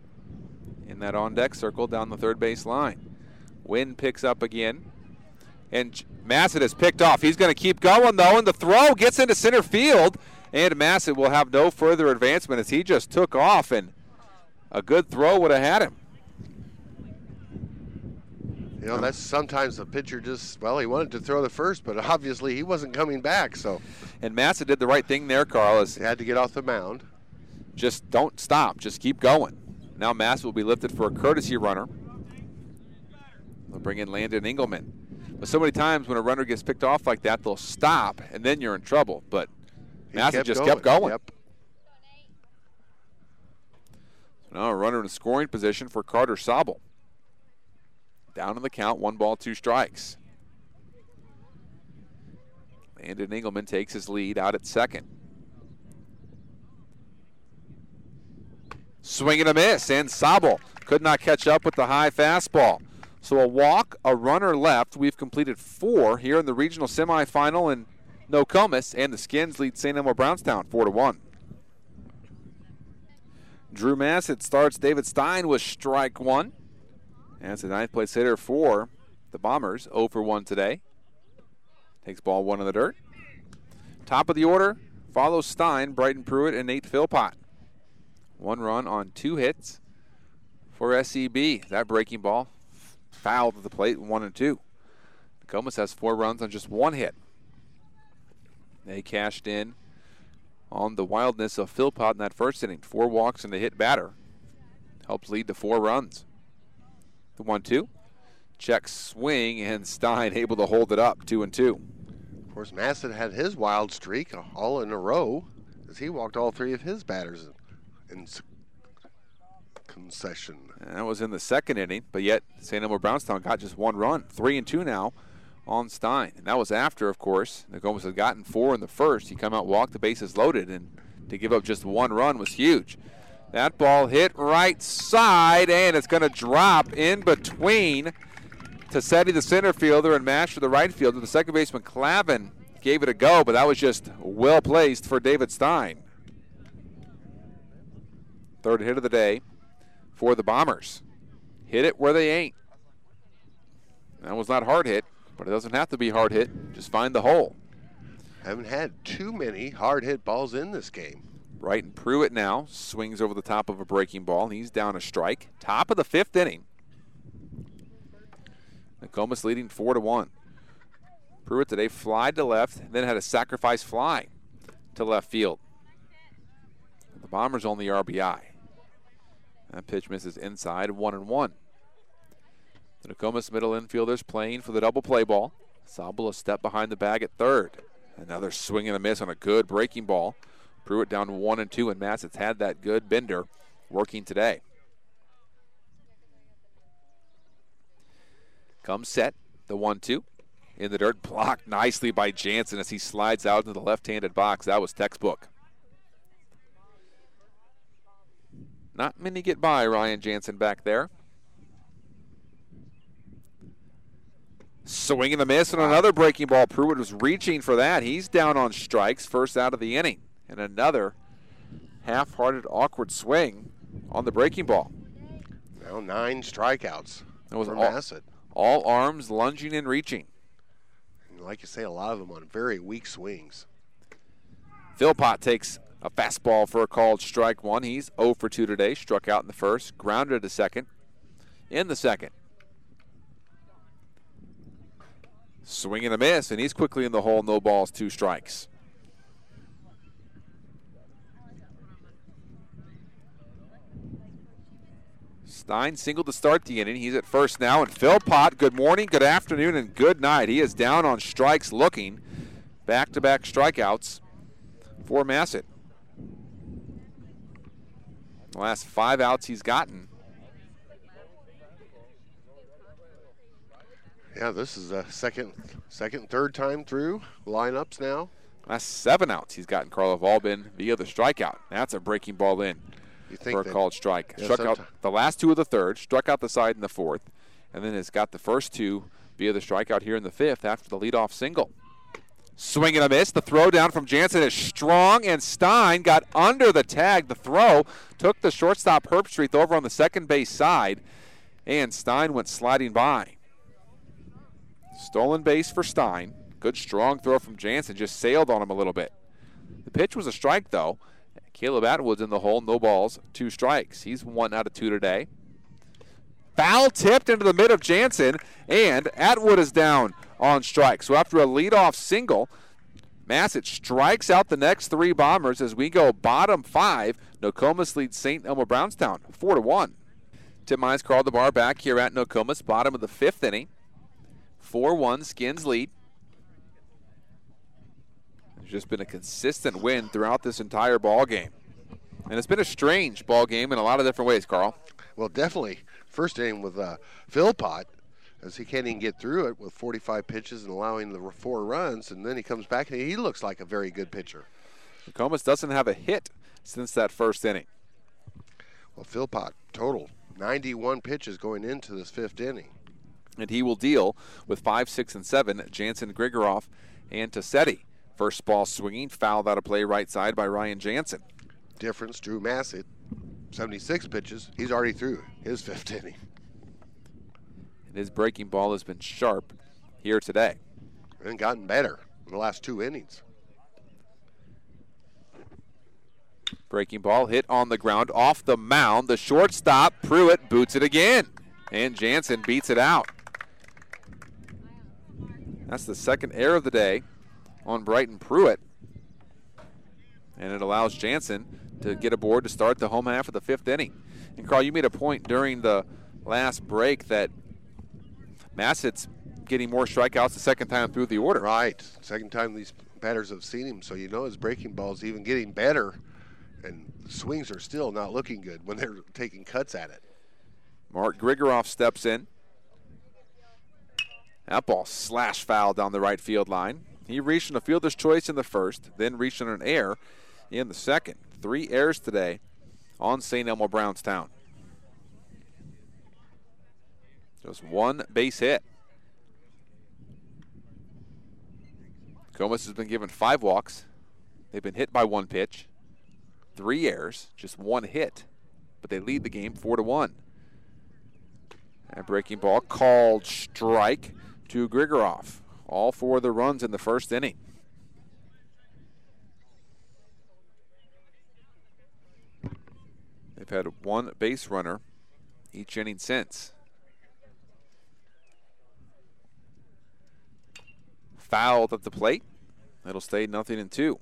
In that on-deck circle down the third base line. Wind picks up again And Massett is picked off. He's going to keep going, though, and the throw gets into center field. And Massett will have no further advancement as he just took off, and a good throw would have had him. You know, that's sometimes the pitcher just, well, he wanted to throw the first, but obviously he wasn't coming back. So, and Massett did the right thing there, Carl. Is he had to get off the mound. Just don't stop. Just keep going. Now Massett will be lifted for a courtesy runner. They'll bring in Landon Engelman. But so many times when a runner gets picked off like that, they'll stop, and then you're in trouble. But he Massett kept just going. kept going. Yep. So now a runner in scoring position for Carter Sobel. Down in the count, one ball, two strikes. Landon Engelman takes his lead out at second. Swing and a miss, and Sobel could not catch up with the high fastball. So a walk, a runner left. We've completed four here in the regional semifinal in Nokomis, and the Skins lead Saint Elmo Brownstown four to one. Drew Massett starts David Stein with strike one. As the ninth place hitter for the Bombers, oh for one today. Takes ball one in the dirt. Top of the order follows Stein, Bryton Pruitt, and Nate Philpott. One run on two hits for S E B. That breaking ball fouled at the plate, one and two. Nokomis has four runs on just one hit. They cashed in on the wildness of Philpott in that first inning. Four walks and a hit batter. Helps lead to four runs. The one two. Check swing, and Stein able to hold it up, two and two. Of course, Massett had his wild streak all in a row as he walked all three of his batters in concession. And that was in the second inning, but yet Saint Elmo Brownstown got just one run. Three and two now on Stein. And that was after, of course, Nokomis had gotten four in the first. He come out, walked, the bases loaded, and to give up just one run was huge. That ball hit right side, and it's going to drop in between Tassetti, the center fielder, and Masher, the right fielder. The second baseman, Clavin, gave it a go, but that was just well placed for David Stein. Third hit of the day for the Bombers. Hit it where they ain't. That was not hard hit, but it doesn't have to be hard hit. Just find the hole. Haven't had too many hard hit balls in this game. Bryton Pruitt now swings over the top of a breaking ball. He's down a strike. Top of the fifth inning. Nokomis leading four to one. Pruitt today flied to left, then had a sacrifice fly to left field. The Bombers on the R B I. That pitch misses inside, one and one. The Nokomis middle infielders playing for the double play ball. Sobel a step behind the bag at third. Another swing and a miss on a good breaking ball. Pruitt down one and two, and Massett's had that good bender working today. Comes set, the one two. In the dirt, blocked nicely by Jansen as he slides out into the left-handed box. That was textbook. Not many get by Ryan Jansen back there. Swing and a miss on another breaking ball. Pruitt was reaching for that. He's down on strikes, first out of the inning. And another half-hearted, awkward swing on the breaking ball. Now nine strikeouts that was for all, Massett. All arms lunging and reaching. And like you say, a lot of them on very weak swings. Philpott takes a fastball for a called strike one. He's oh for two today. Struck out in the first, grounded to second. In the second. Swing and a miss, and he's quickly in the hole. No balls, two strikes. Stein singled to start the inning. He's at first now. And Philpott, good morning, good afternoon, and good night. He is down on strikes looking. Back-to-back strikeouts for Massett. The last five outs he's gotten. Yeah, this is a second, second, third time through lineups now. Last seven outs he's gotten, Carl, have all been via the strikeout. That's a breaking ball in. You think for a that, called strike. Yeah, struck out the last two of the third, struck out the side in the fourth, and then has got the first two via the strikeout here in the fifth after the leadoff single. Swing and a miss. The throw down from Jansen is strong, and Stein got under the tag. The throw took the shortstop Herbstreit over on the second base side, and Stein went sliding by. Stolen base for Stein. Good strong throw from Jansen, just sailed on him a little bit. The pitch was a strike though. Caleb Atwood's in the hole, no balls, two strikes. He's one out of two today. Foul tipped into the mid of Jansen, and Atwood is down on strike. So after a leadoff single, Massett strikes out the next three Bombers as we go bottom five. Nokomis leads Saint Elmo Brownstown four to one. Tim Mize called the bar back here at Nokomis, bottom of the fifth inning. four one, Skins lead. There's just been a consistent win throughout this entire ball game. And it's been a strange ball game in a lot of different ways, Carl. Well, definitely. First inning with uh, Philpott, as he can't even get through it with forty-five pitches and allowing the four runs, and then he comes back and he looks like a very good pitcher. Nokomis doesn't have a hit since that first inning. Well, Philpott total ninety-one pitches going into this fifth inning. And he will deal with five, six, and seven, Jansen, Grigoroff, and Tassetti. First ball swinging, fouled out of play right side by Ryan Jansen. Difference, Drew Massett, seventy-six pitches. He's already through his fifth inning. And his breaking ball has been sharp here today. And gotten better in the last two innings. Breaking ball hit on the ground off the mound. The shortstop, Pruitt, boots it again. And Jansen beats it out. That's the second error of the day on Brighton Pruitt. And it allows Jansen to get aboard to start the home half of the fifth inning. And Carl, you made a point during the last break that Massett's getting more strikeouts the second time through the order. Right. Second time these batters have seen him, so you know his breaking ball is even getting better. And swings are still not looking good when they're taking cuts at it. Mark Grigoroff steps in. That ball slash foul down the right field line. He reached on a fielder's choice in the first, then reached on an error in the second. Three errors today on Saint Elmo Brownstown. Just one base hit. Comas has been given five walks. They've been hit by one pitch. Three errors, just one hit. But they lead the game four to one. And breaking ball called strike to Grigoroff. All four of the runs in the first inning. They've had one base runner each inning since. Fouled at the plate. It'll stay nothing in two.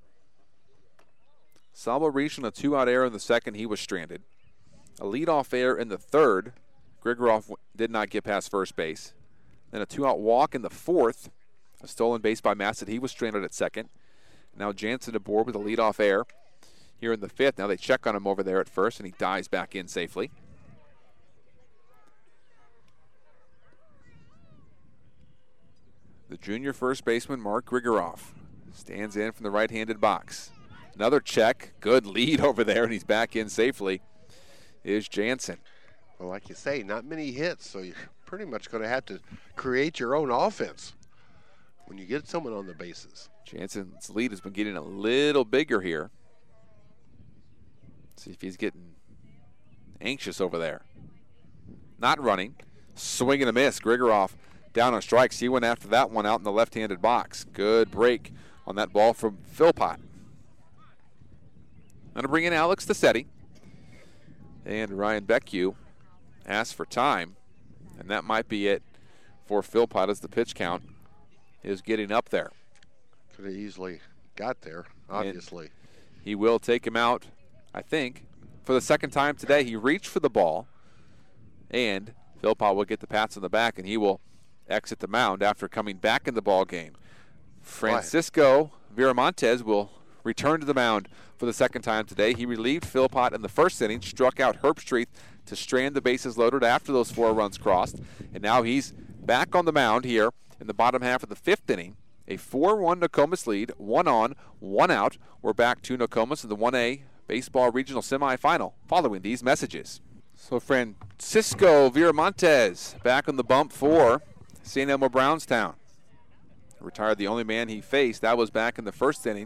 Salvo reached on a two-out error in the second. He was stranded. A leadoff error in the third. Grigoroff did not get past first base. Then a two-out walk in the fourth. A stolen base by Massett. He was stranded at second. Now Jansen aboard with a leadoff error here in the fifth. Now they check on him over there at first, and he dives back in safely. The junior first baseman, Mark Grigoroff, stands in from the right-handed box. Another check. Good lead over there, and he's back in safely, is Jansen. Well, like you say, not many hits, so you're pretty much going to have to create your own offense when you get someone on the bases. Jansen's lead has been getting a little bigger here. See if he's getting anxious over there. Not running. Swing and a miss. Grigoroff down on strikes. He went after that one out in the left-handed box. Good break on that ball from Philpott. Going to bring in Alex Tassetti. And Ryan Beckwith asks for time. And that might be it for Philpott as the pitch count is getting up there. Could have easily got there, obviously. And he will take him out, I think, for the second time today. He reached for the ball, and Philpott will get the pats on the back, and he will exit the mound after coming back in the ball game. Francisco Viramontes will return to the mound for the second time today. He relieved Philpott in the first inning, struck out Herbstreit to strand the bases loaded after those four runs crossed, and now he's back on the mound here in the bottom half of the fifth inning. A four one Nokomis lead, one on, one out. We're back to Nokomis in the one A Baseball Regional Semifinal following these messages. So Francisco Viramontes back on the bump for Saint Elmo Brownstown. Retired the only man he faced. That was back in the first inning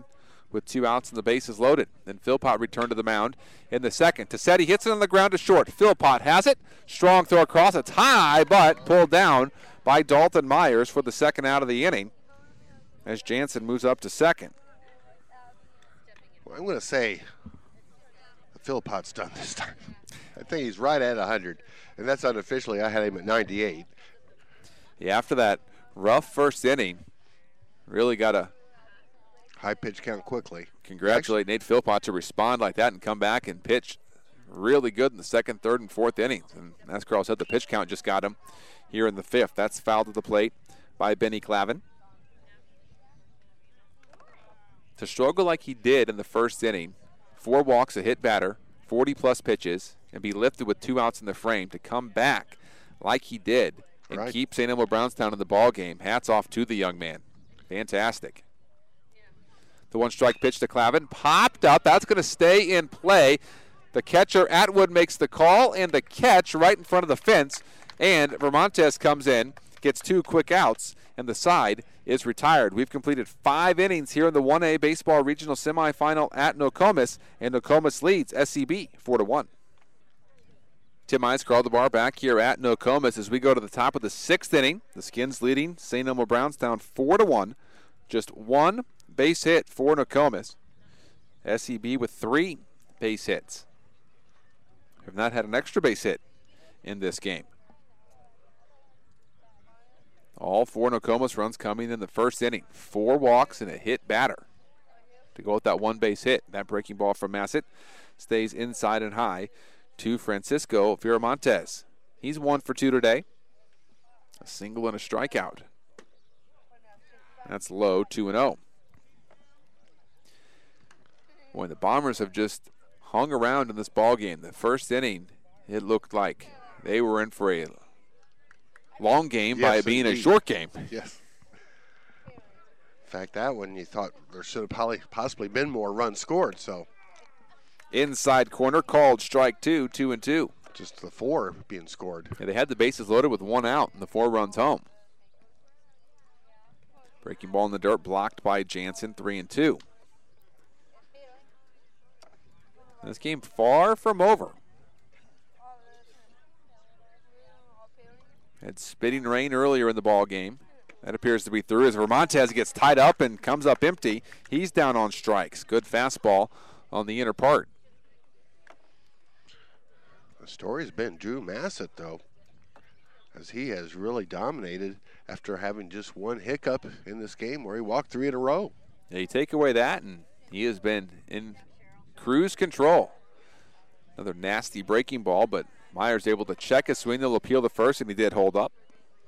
with two outs and the bases loaded. Then Philpott returned to the mound in the second. Tassetti hits it on the ground to short. Philpott has it. Strong throw across. It's high, but pulled down by Dalton Myers for the second out of the inning as Jansen moves up to second. Well, I'm going to say Philpott's done this time. I think he's right at one hundred, and that's unofficially. I had him at ninety-eight. Yeah, after that rough first inning, really got to high pitch count quickly. Congratulate Actually, Nate Philpott to respond like that and come back and pitch really good in the second, third, and fourth innings. And as Carl said, the pitch count just got him here in the fifth. That's fouled to the plate by Benny Clavin. To struggle like he did in the first inning, four walks, a hit batter, forty-plus pitches, and be lifted with two outs in the frame, to come back like he did and right. keep Saint Elmo Brownstown in the ball game. Hats off to the young man. Fantastic. The one strike pitch to Clavin popped up. That's going to stay in play. The catcher, Atwood, makes the call and the catch right in front of the fence. And Vermontes comes in, gets two quick outs, and the side is retired. We've completed five innings here in the one A Baseball Regional Semifinal at Nokomis, and Nokomis leads S C B four to one. Tim Ice called the bar back here at Nokomis as we go to the top of the sixth inning. The Skins leading Saint Elmo Brownstown four to one. Just one base hit for Nokomis. S E B with three base hits. Have not had an extra base hit in this game. All four Nokomis runs coming in the first inning. Four walks and a hit batter to go with that one base hit. That breaking ball from Massett stays inside and high to Francisco Viramontes. He's one for two today. A single and a strikeout. That's low, two and oh. Boy, the Bombers have just hung around in this ball game. The first inning, it looked like they were in for a long game yes, by being indeed. a short game. Yes. In fact, that one you thought there should have probably possibly been more runs scored. So inside corner called strike two, two and two. Just the four being scored. Yeah, they had the bases loaded with one out and the four runs home. Breaking ball in the dirt blocked by Jansen, three and two. This game far from over. Had spitting rain earlier in the ball game. That appears to be through as Vermontes gets tied up and comes up empty. He's down on strikes. Good fastball on the inner part. The story's been Drew Massett, though, as he has really dominated after having just one hiccup in this game where he walked three in a row. Yeah, you take away that, and he has been in cruise control. Another nasty breaking ball, but Myers able to check his swing. They'll appeal the first, and he did hold up.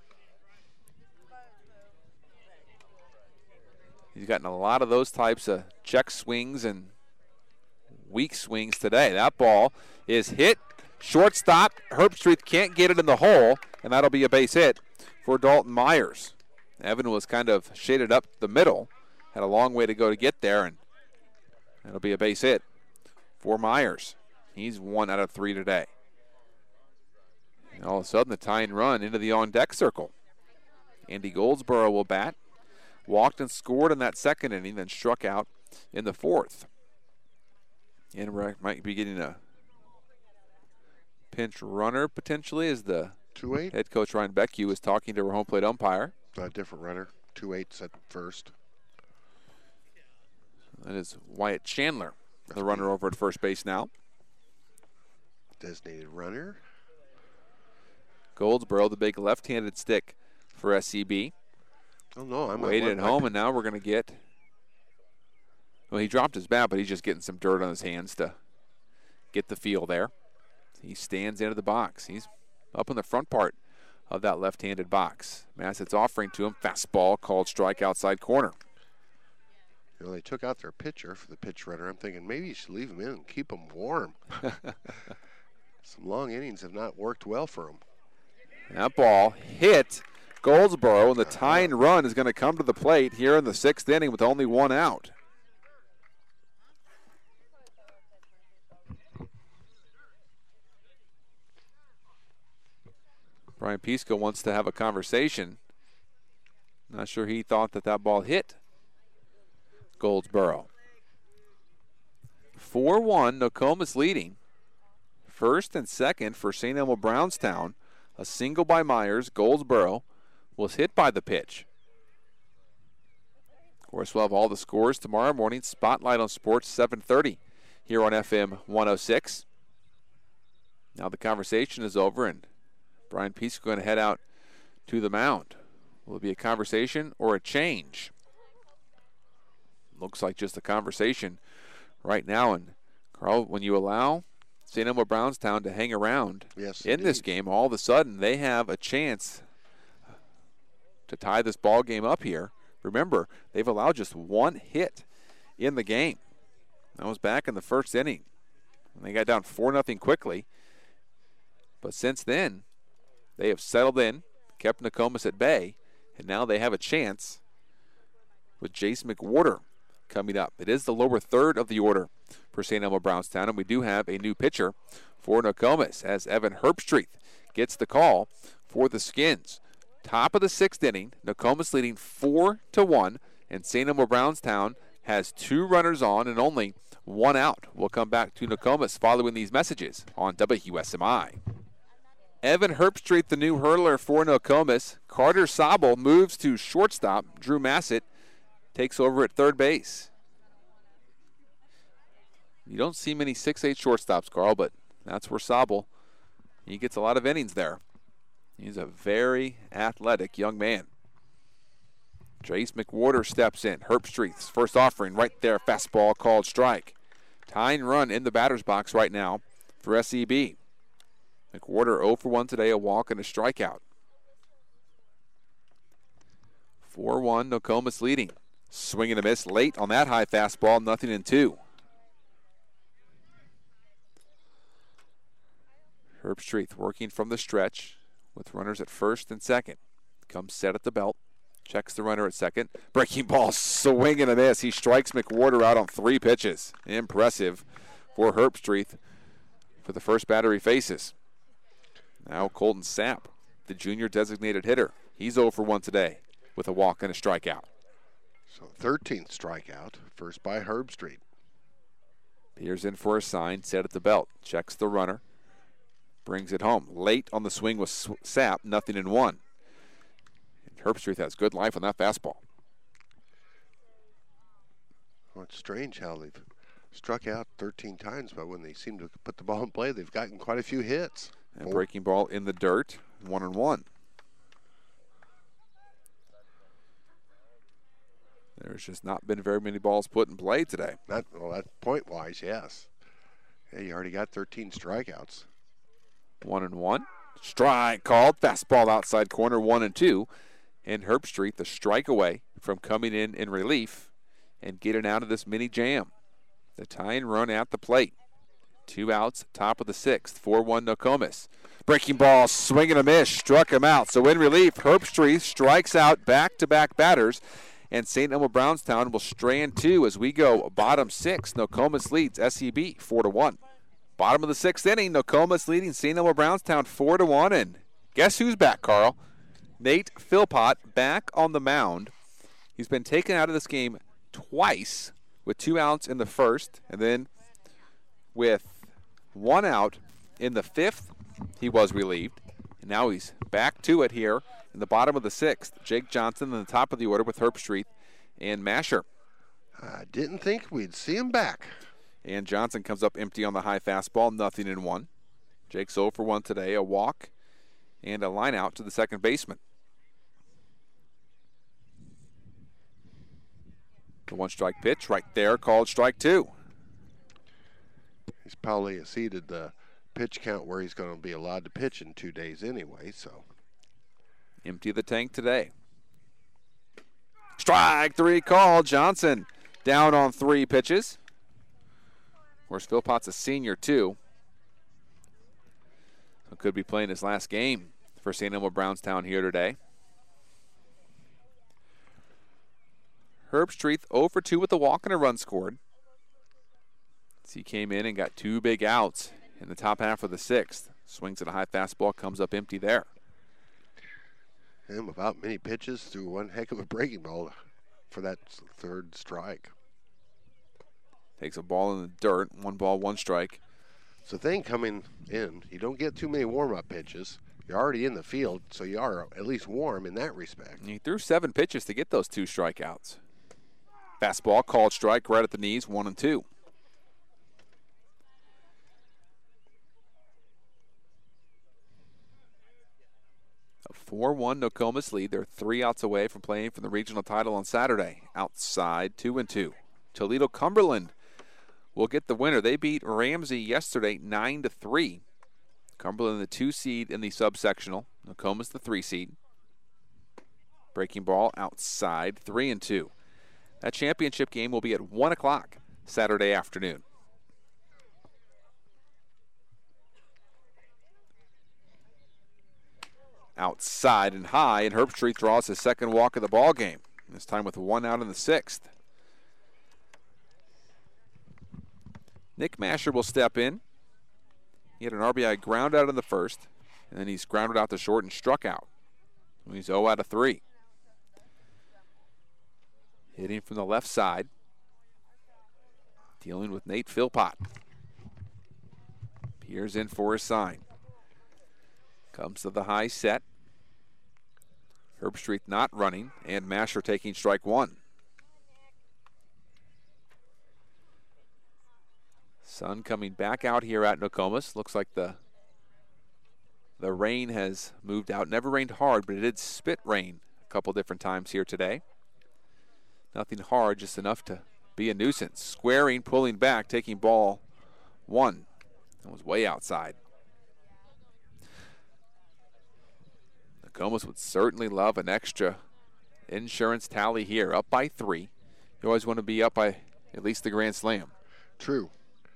He's gotten a lot of those types of check swings and weak swings today. That ball is hit. Shortstop, Herbstreit can't get it in the hole, and that'll be a base hit for Dalton Myers. Evan was kind of shaded up the middle. Had a long way to go to get there, and that'll be a base hit for Myers. He's one out of three today. And all of a sudden, the tying run into the on-deck circle. Andy Goldsboro will bat. Walked and scored in that second inning, then struck out in the fourth. And we might be getting a pinch runner potentially as the two eight. Head coach Ryan Beckhue is talking to our home plate umpire. A different runner. two eight's at first. That is Wyatt Chandler, the runner over at first base now. Designated runner. Goldsboro, the big left-handed stick for S C B. Oh, no. I'm waited at home, and now we're going to get, well, he dropped his bat, but he's just getting some dirt on his hands to get the feel there. He stands into the box. He's up in the front part of that left-handed box. Massett's offering to him. Fastball called strike outside corner. You know, they took out their pitcher for the pitch runner. I'm thinking maybe you should leave him in and keep him warm. Some long innings have not worked well for him. That ball hit Goldsboro, and the tying run is going to come to the plate here in the sixth inning with only one out. Brian Pisco wants to have a conversation. Not sure he thought that that ball hit Goldsboro. four one, Nokomis leading. First and second for Saint Elmo Brownstown. A single by Myers. Goldsboro was hit by the pitch. Of course, we'll have all the scores tomorrow morning. Spotlight on Sports, seven thirty here on F M one oh six. Now the conversation is over, and Brian Peace is going to head out to the mound. Will it be a conversation or a change? Looks like just a conversation right now. And, Carl, when you allow Saint Elmo Brownstown to hang around yes, in indeed. this game, all of a sudden they have a chance to tie this ball game up here. Remember, they've allowed just one hit in the game. That was back in the first inning. They got down four nothing quickly. But since then, they have settled in, kept Nokomis at bay, and now they have a chance with Jace McWhorter coming up. It is the lower third of the order for Saint Elmo Brownstown, and we do have a new pitcher for Nokomis as Evan Herbstreet gets the call for the Skins. Top of the sixth inning, Nokomis leading four to one, and Saint Elmo Brownstown has two runners on and only one out. We'll come back to Nokomis following these messages on W S M I. Evan Herbstreet, the new hurler for Nokomis. Carter Sobel moves to shortstop. Drew Massett takes over at third base. You don't see many six eight shortstops, Carl, but that's where Sobel, he gets a lot of innings there. He's a very athletic young man. Jace McWhorter steps in. Herbstreet's first offering right there. Fastball called strike. Tying run in the batter's box right now for S E B. McWhorter oh for one today, a walk and a strikeout. four one, Nokomis leading. Swing and a miss late on that high fastball, nothing in two. Herbstreet working from the stretch with runners at first and second. Comes set at the belt. Checks the runner at second. Breaking ball, swing and a miss. He strikes McWhorter out on three pitches. Impressive for Herbstreet for the first batter he faces. Now Colton Sapp, the junior designated hitter. He's oh for one today with a walk and a strikeout. So thirteenth strikeout, first by Herbstreet. Peers in for a sign, set at the belt. Checks the runner. Brings it home. Late on the swing with Sapp, nothing in one. And Herbstreet has good life on that fastball. Well, it's strange how they've struck out thirteen times, but when they seem to put the ball in play, they've gotten quite a few hits. And breaking ball in the dirt, one and one. There's just not been very many balls put in play today. Not, well, that point-wise, yes. Yeah, you already got thirteen strikeouts. One and one. Strike called. Fastball outside corner, one and two. And Herbstreet, the strike away from coming in in relief and getting out of this mini jam. The tying run at the plate. Two outs, top of the sixth. four one Nokomis. Breaking ball, swing and a miss. Struck him out. So in relief, Herbstreet strikes out back-to-back batters. And Saint Elmo Brownstown will strand two as we go bottom six. Nokomis leads S E B four to one. Bottom of the sixth inning, Nokomis leading Saint Elmo Brownstown four to one. And guess who's back, Carl? Nate Philpott back on the mound. He's been taken out of this game twice with two outs in the first. And then with one out in the fifth, he was relieved. And now he's back to it here in the bottom of the sixth. Jake Johnson in the top of the order with Herbstreet and Masher. I didn't think we'd see him back. And Johnson comes up empty on the high fastball, nothing in one. Jake's oh for one today, a walk and a line out to the second baseman. The one strike pitch right there called strike two. He's probably exceeded the pitch count where he's going to be allowed to pitch in two days anyway, so. Empty the tank today. Strike three called. Johnson down on three pitches. Of course, Philpott's a senior too. So could be playing his last game for Saint Elmo Brownstown here today. Herbstreet oh for two with a walk and a run scored. He came in and got two big outs in the top half of the sixth. Swings at a high fastball, comes up empty there. And without many pitches, threw one heck of a breaking ball for that third strike. Takes a ball in the dirt. One ball, one strike. It's the thing coming in. You don't get too many warm-up pitches. You're already in the field, so you are at least warm in that respect. And he threw seven pitches to get those two strikeouts. Fastball called strike right at the knees, one and two. A four one Nokomis lead. They're three outs away from playing for the regional title on Saturday. Outside, two and two. Toledo Cumberland will get the winner. They beat Ramsey yesterday, nine to three. Cumberland, the two seed in the subsectional. Nokomis, the three seed. Breaking ball outside, three and two. That championship game will be at one o'clock Saturday afternoon. Outside and high, and Herbstreit draws his second walk of the ball game. This time with one out in the sixth. Nick Masher will step in. He had an R B I ground out in the first, and then he's grounded out to short and struck out. He's zero out of three. Hitting from the left side. Dealing with Nate Philpott. Peers in for his sign. Comes to the high set. Herbstreit not running, and Masher taking strike one. Sun coming back out here at Nokomis. Looks like the the rain has moved out. Never rained hard, but it did spit rain a couple different times here today. Nothing hard, just enough to be a nuisance. Squaring, pulling back, taking ball one. That was way outside. Nokomis would certainly love an extra insurance tally here. Up by three. You always want to be up by at least the grand slam. True.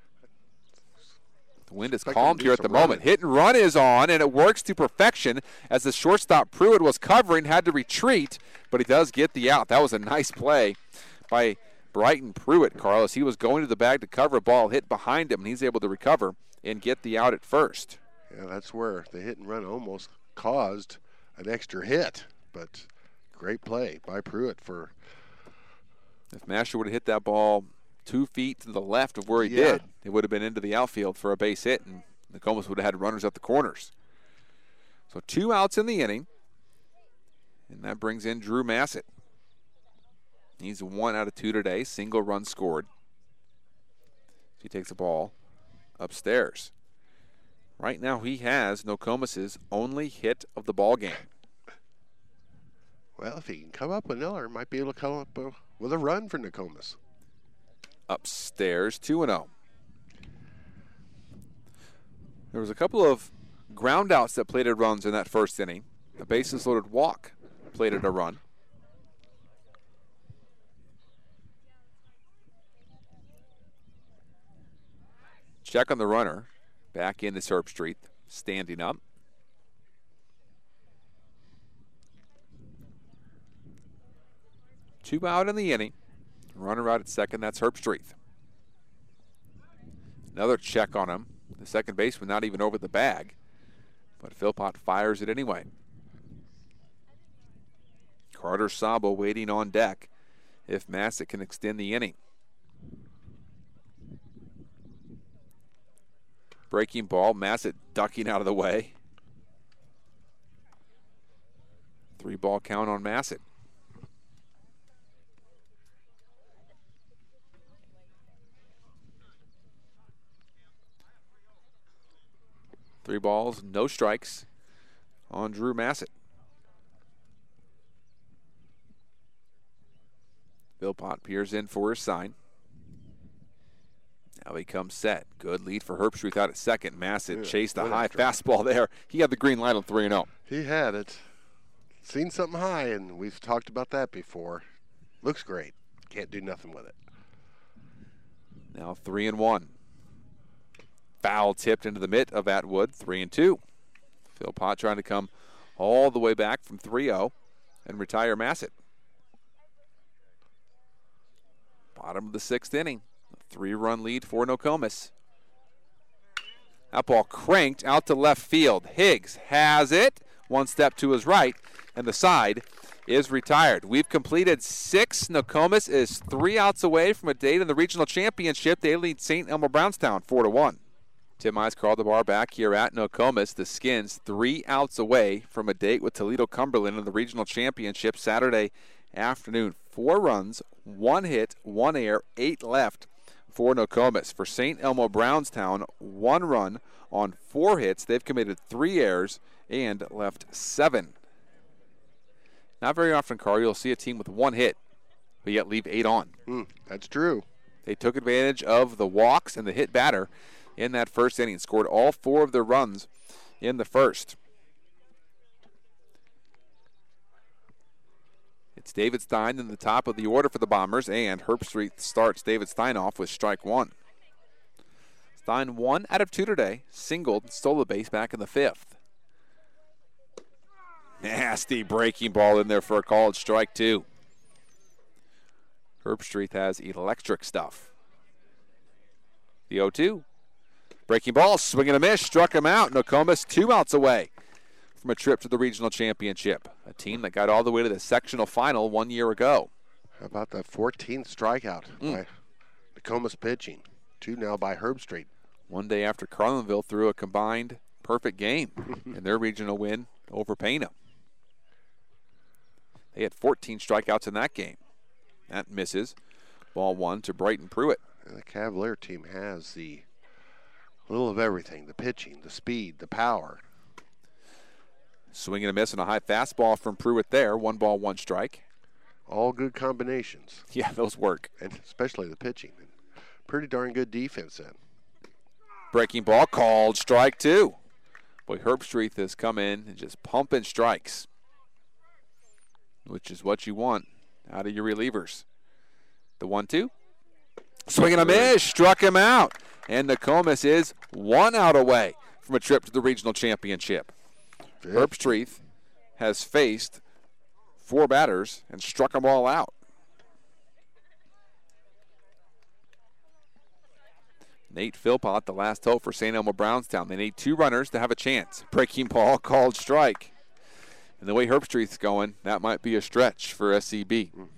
The wind is calmed here at the moment. Hit and run is on, and it works to perfection as the shortstop Pruitt was covering, had to retreat, but he does get the out. That was a nice play by Brighton Pruitt, Carlos. He was going to the bag to cover a ball, hit behind him, and he's able to recover and get the out at first. Yeah, that's where the hit and run almost caused an extra hit, but great play by Pruitt for. If Masher would have hit that ball two feet to the left of where he yeah. did, it would have been into the outfield for a base hit, and Nokomis would have had runners at the corners. So two outs in the inning, and that brings in Drew Massett. He's one out of two today, single run scored. He takes the ball upstairs. Right now he has Nokomis' only hit of the ball game. Well, if he can come up with another, might be able to come up uh, with a run for Nokomis. Upstairs, two and oh. There was a couple of ground outs that plated runs in that first inning. A bases loaded walk plated a run. Check on the runner. Back in is Herbstreit, standing up. Two out in the inning. Runner out at second, that's Herbstreit. Another check on him. The second baseman not even over the bag, but Philpott fires it anyway. Carter Sabo waiting on deck if Massett can extend the inning. Breaking ball, Massett ducking out of the way. Three ball count on Massett. Three balls, no strikes on Drew Massett. Philpott peers in for his sign. Now he comes set. Good lead for Herbstreit out at second. Massett yeah, chased a high fastball there. He had the green light on three and oh. He had it. Seen something high, and we've talked about that before. Looks great. Can't do nothing with it. Now three and one. Foul tipped into the mitt of Atwood, three and two. Philpott trying to come all the way back from three oh and retire Massett. Bottom of the sixth inning. A three-run lead for Nokomis. That ball cranked out to left field. Higgs has it. One step to his right, and the side is retired. We've completed six. Nokomis is three outs away from a date in the regional championship. They lead Saint Elmo Brownstown four to one. Tim Mize called the bar back here at Nokomis. The Skins three outs away from a date with Toledo Cumberland in the regional championship Saturday afternoon. Four runs, one hit, one error, eight left for Nokomis. For Saint Elmo Brownstown, one run on four hits. They've committed three errors and left seven. Not very often, Carl, you'll see a team with one hit, but yet leave eight on. Mm, that's true. They took advantage of the walks and the hit batter in that first inning. Scored all four of their runs in the first. It's David Stein in the top of the order for the Bombers, and Herbstreit starts David Stein off with strike one. Stein one out of two today, singled, and stole the base back in the fifth. Nasty breaking ball in there for a called strike two. Herbstreit has electric stuff. The oh two. Breaking ball, swing and a miss, struck him out. Nokomis two outs away from a trip to the regional championship. A team that got all the way to the sectional final one year ago. How about that fourteenth strikeout mm. by Nokomis pitching? Two now by Herbstreit. One day after Carlinville threw a combined perfect game in their regional win over Pana. They had fourteen strikeouts in that game. That misses. Ball one to Brighton Pruitt. And the Cavalier team has the little of everything. The pitching, the speed, the power. Swing and a miss and a high fastball from Pruitt there. One ball, one strike. All good combinations. Yeah, those work. And especially the pitching. And pretty darn good defense then. Breaking ball, called strike two. Boy, Herbstreit has come in and just pumping strikes, which is what you want out of your relievers. The one two. Swing and a miss, struck him out. And Nokomis is one out away from a trip to the regional championship. Fifth. Herbstreit has faced four batters and struck them all out. Nate Philpott, the last hope for Saint Elmo Brownstown. They need two runners to have a chance. Breaking ball, called strike. And the way Herbstreit's going, that might be a stretch for S C B. Mm.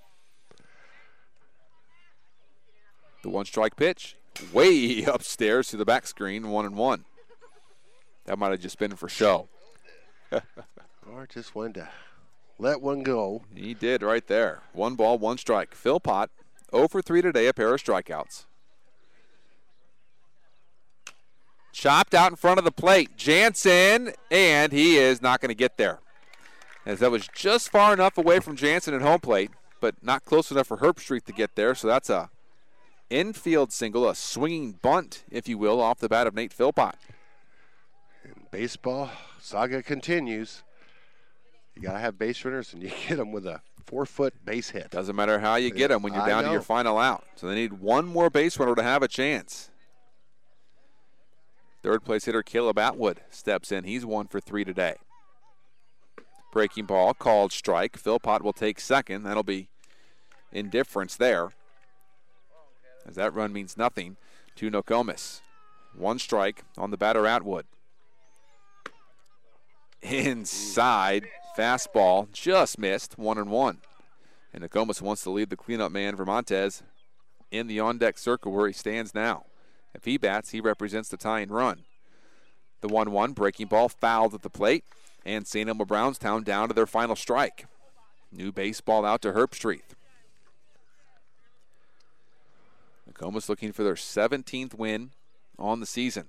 The one strike pitch, way upstairs to the back screen, one and one. That might have just been for show. Or just wanted to let one go. He did right there. One ball, one strike. Philpott, oh for three today, a pair of strikeouts. Chopped out in front of the plate. Jansen, and he is not going to get there. As that was just far enough away from Jansen at home plate, but not close enough for Herbstreit to get there, so that's a infield single, a swinging bunt, if you will, off the bat of Nate Philpott. And baseball saga continues. You got to have base runners, and you get them with a four-foot base hit. Doesn't matter how you get them when you're I down know. to your final out. So they need one more base runner to have a chance. Third place hitter Caleb Atwood steps in. He's one for three today. Breaking ball, called strike. Philpott will take second. That'll be indifference there, as that run means nothing to Nokomis. One strike on the batter Atwood. Inside, fastball, just missed, one and one. And Nokomis wants to lead the cleanup man, Vermontez, in the on-deck circle where he stands now. If he bats, he represents the tying run. The one one, breaking ball, fouled at the plate, and Saint Elmo Brownstown down to their final strike. New baseball out to Herbstreit. Nokomis looking for their seventeenth win on the season.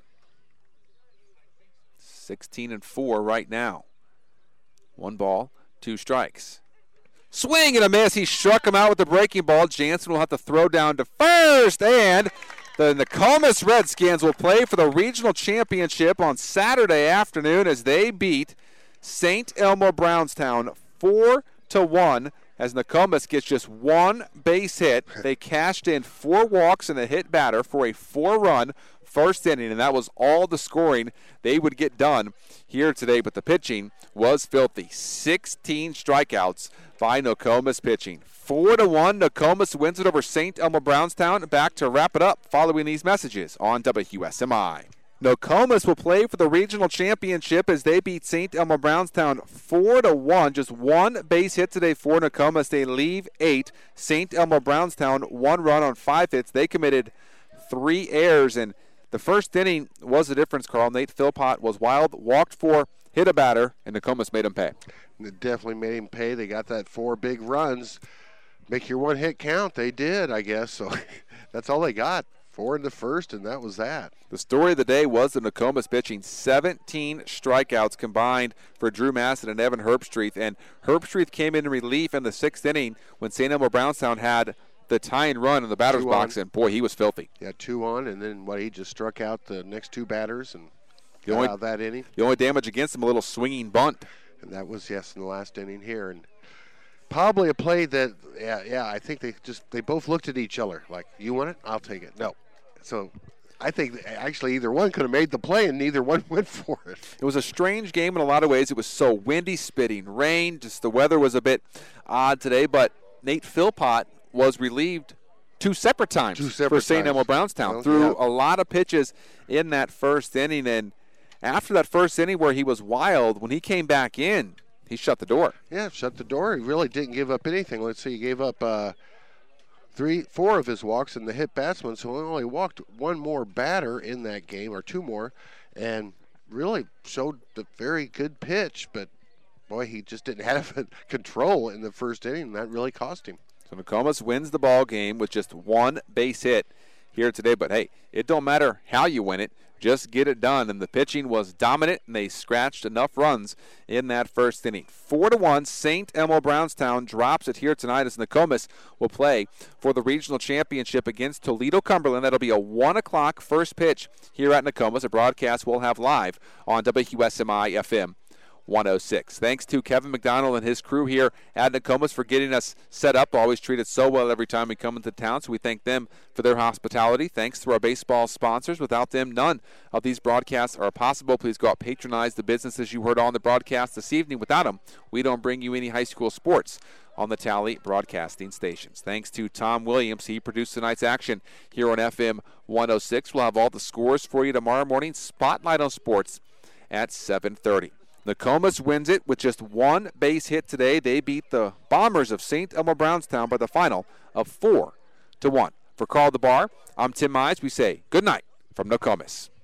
sixteen and four right now. One ball, two strikes. Swing and a miss. He struck him out with the breaking ball. Jansen will have to throw down to first, and the Nokomis Redskins will play for the regional championship on Saturday afternoon as they beat Saint Elmo Brownstown four to one. As Nokomis gets just one base hit, they cashed in four walks and a hit batter for a four-run first inning, and that was all the scoring they would get done here today. But the pitching was filthy. sixteen strikeouts by Nokomis pitching. Four to one, Nokomis wins it over Saint Elmo Brownstown. Back to wrap it up following these messages on W S M I. Nokomis will play for the regional championship as they beat Saint Elmo Brownstown four to one. Just one base hit today for Nokomis. They leave eight. Saint Elmo Brownstown, one run on five hits. They committed three errors, and the first inning was the difference, Carl. Nate Philpott was wild, walked four, hit a batter, and Nokomis made him pay. It definitely made him pay. They got that four big runs. Make your one hit count. They did, I guess. So that's all they got. Four in the first, and that was that. The story of the day was the Nokomis pitching. seventeen strikeouts combined for Drew Massett and Evan Herbstreet. And Herbstreet came in relief in the sixth inning when Saint Elmo Brownstown had the tying run in the batter's two box, on. and boy, he was filthy. Yeah, two on, and then what? He just struck out the next two batters and The got only- out of that inning. The only damage against him, a little swinging bunt. And that was, yes, in the last inning here. And probably a play that, yeah, yeah, I think they just, they both looked at each other like, you want it? I'll take it. No. So I think actually either one could have made the play and neither one went for it. It was a strange game in a lot of ways. It was so windy, spitting rain. Just the weather was a bit odd today, but Nate Philpott was relieved two separate times Two separate for Saint times. Elmo Brownstown. Well, Threw yeah. a lot of pitches in that first inning, and after that first inning where he was wild, when he came back in, he shut the door. Yeah, shut the door. He really didn't give up anything. Let's see, he gave up uh, three, four of his walks in the hit batsman, so he only walked one more batter in that game, or two more, and really showed the very good pitch, but boy, he just didn't have control in the first inning, and that really cost him. So Nokomis wins the ball game with just one base hit here today. But, hey, it don't matter how you win it. Just get it done. And the pitching was dominant, and they scratched enough runs in that first inning. Four to one, Saint Elmo Brownstown drops it here tonight as Nokomis will play for the regional championship against Toledo Cumberland. That'll be a one o'clock first pitch here at Nokomis. A broadcast we'll have live on W S M I F M one oh six. Thanks to Kevin McDonald and his crew here at Nokomis for getting us set up. Always treat us so well every time we come into town, so we thank them for their hospitality. Thanks to our baseball sponsors. Without them, none of these broadcasts are possible. Please go out, patronize the businesses you heard on the broadcast this evening. Without them, we don't bring you any high school sports on the Tally broadcasting stations. Thanks to Tom Williams. He produced tonight's action here on F M one oh six. We'll have all the scores for you tomorrow morning. Spotlight on Sports at seven thirty. Nokomis wins it with just one base hit today. They beat the Bombers of Saint Elmo Brownstown by the final of four to one. For Call the Bar, I'm Tim Mize. We say good night from Nokomis.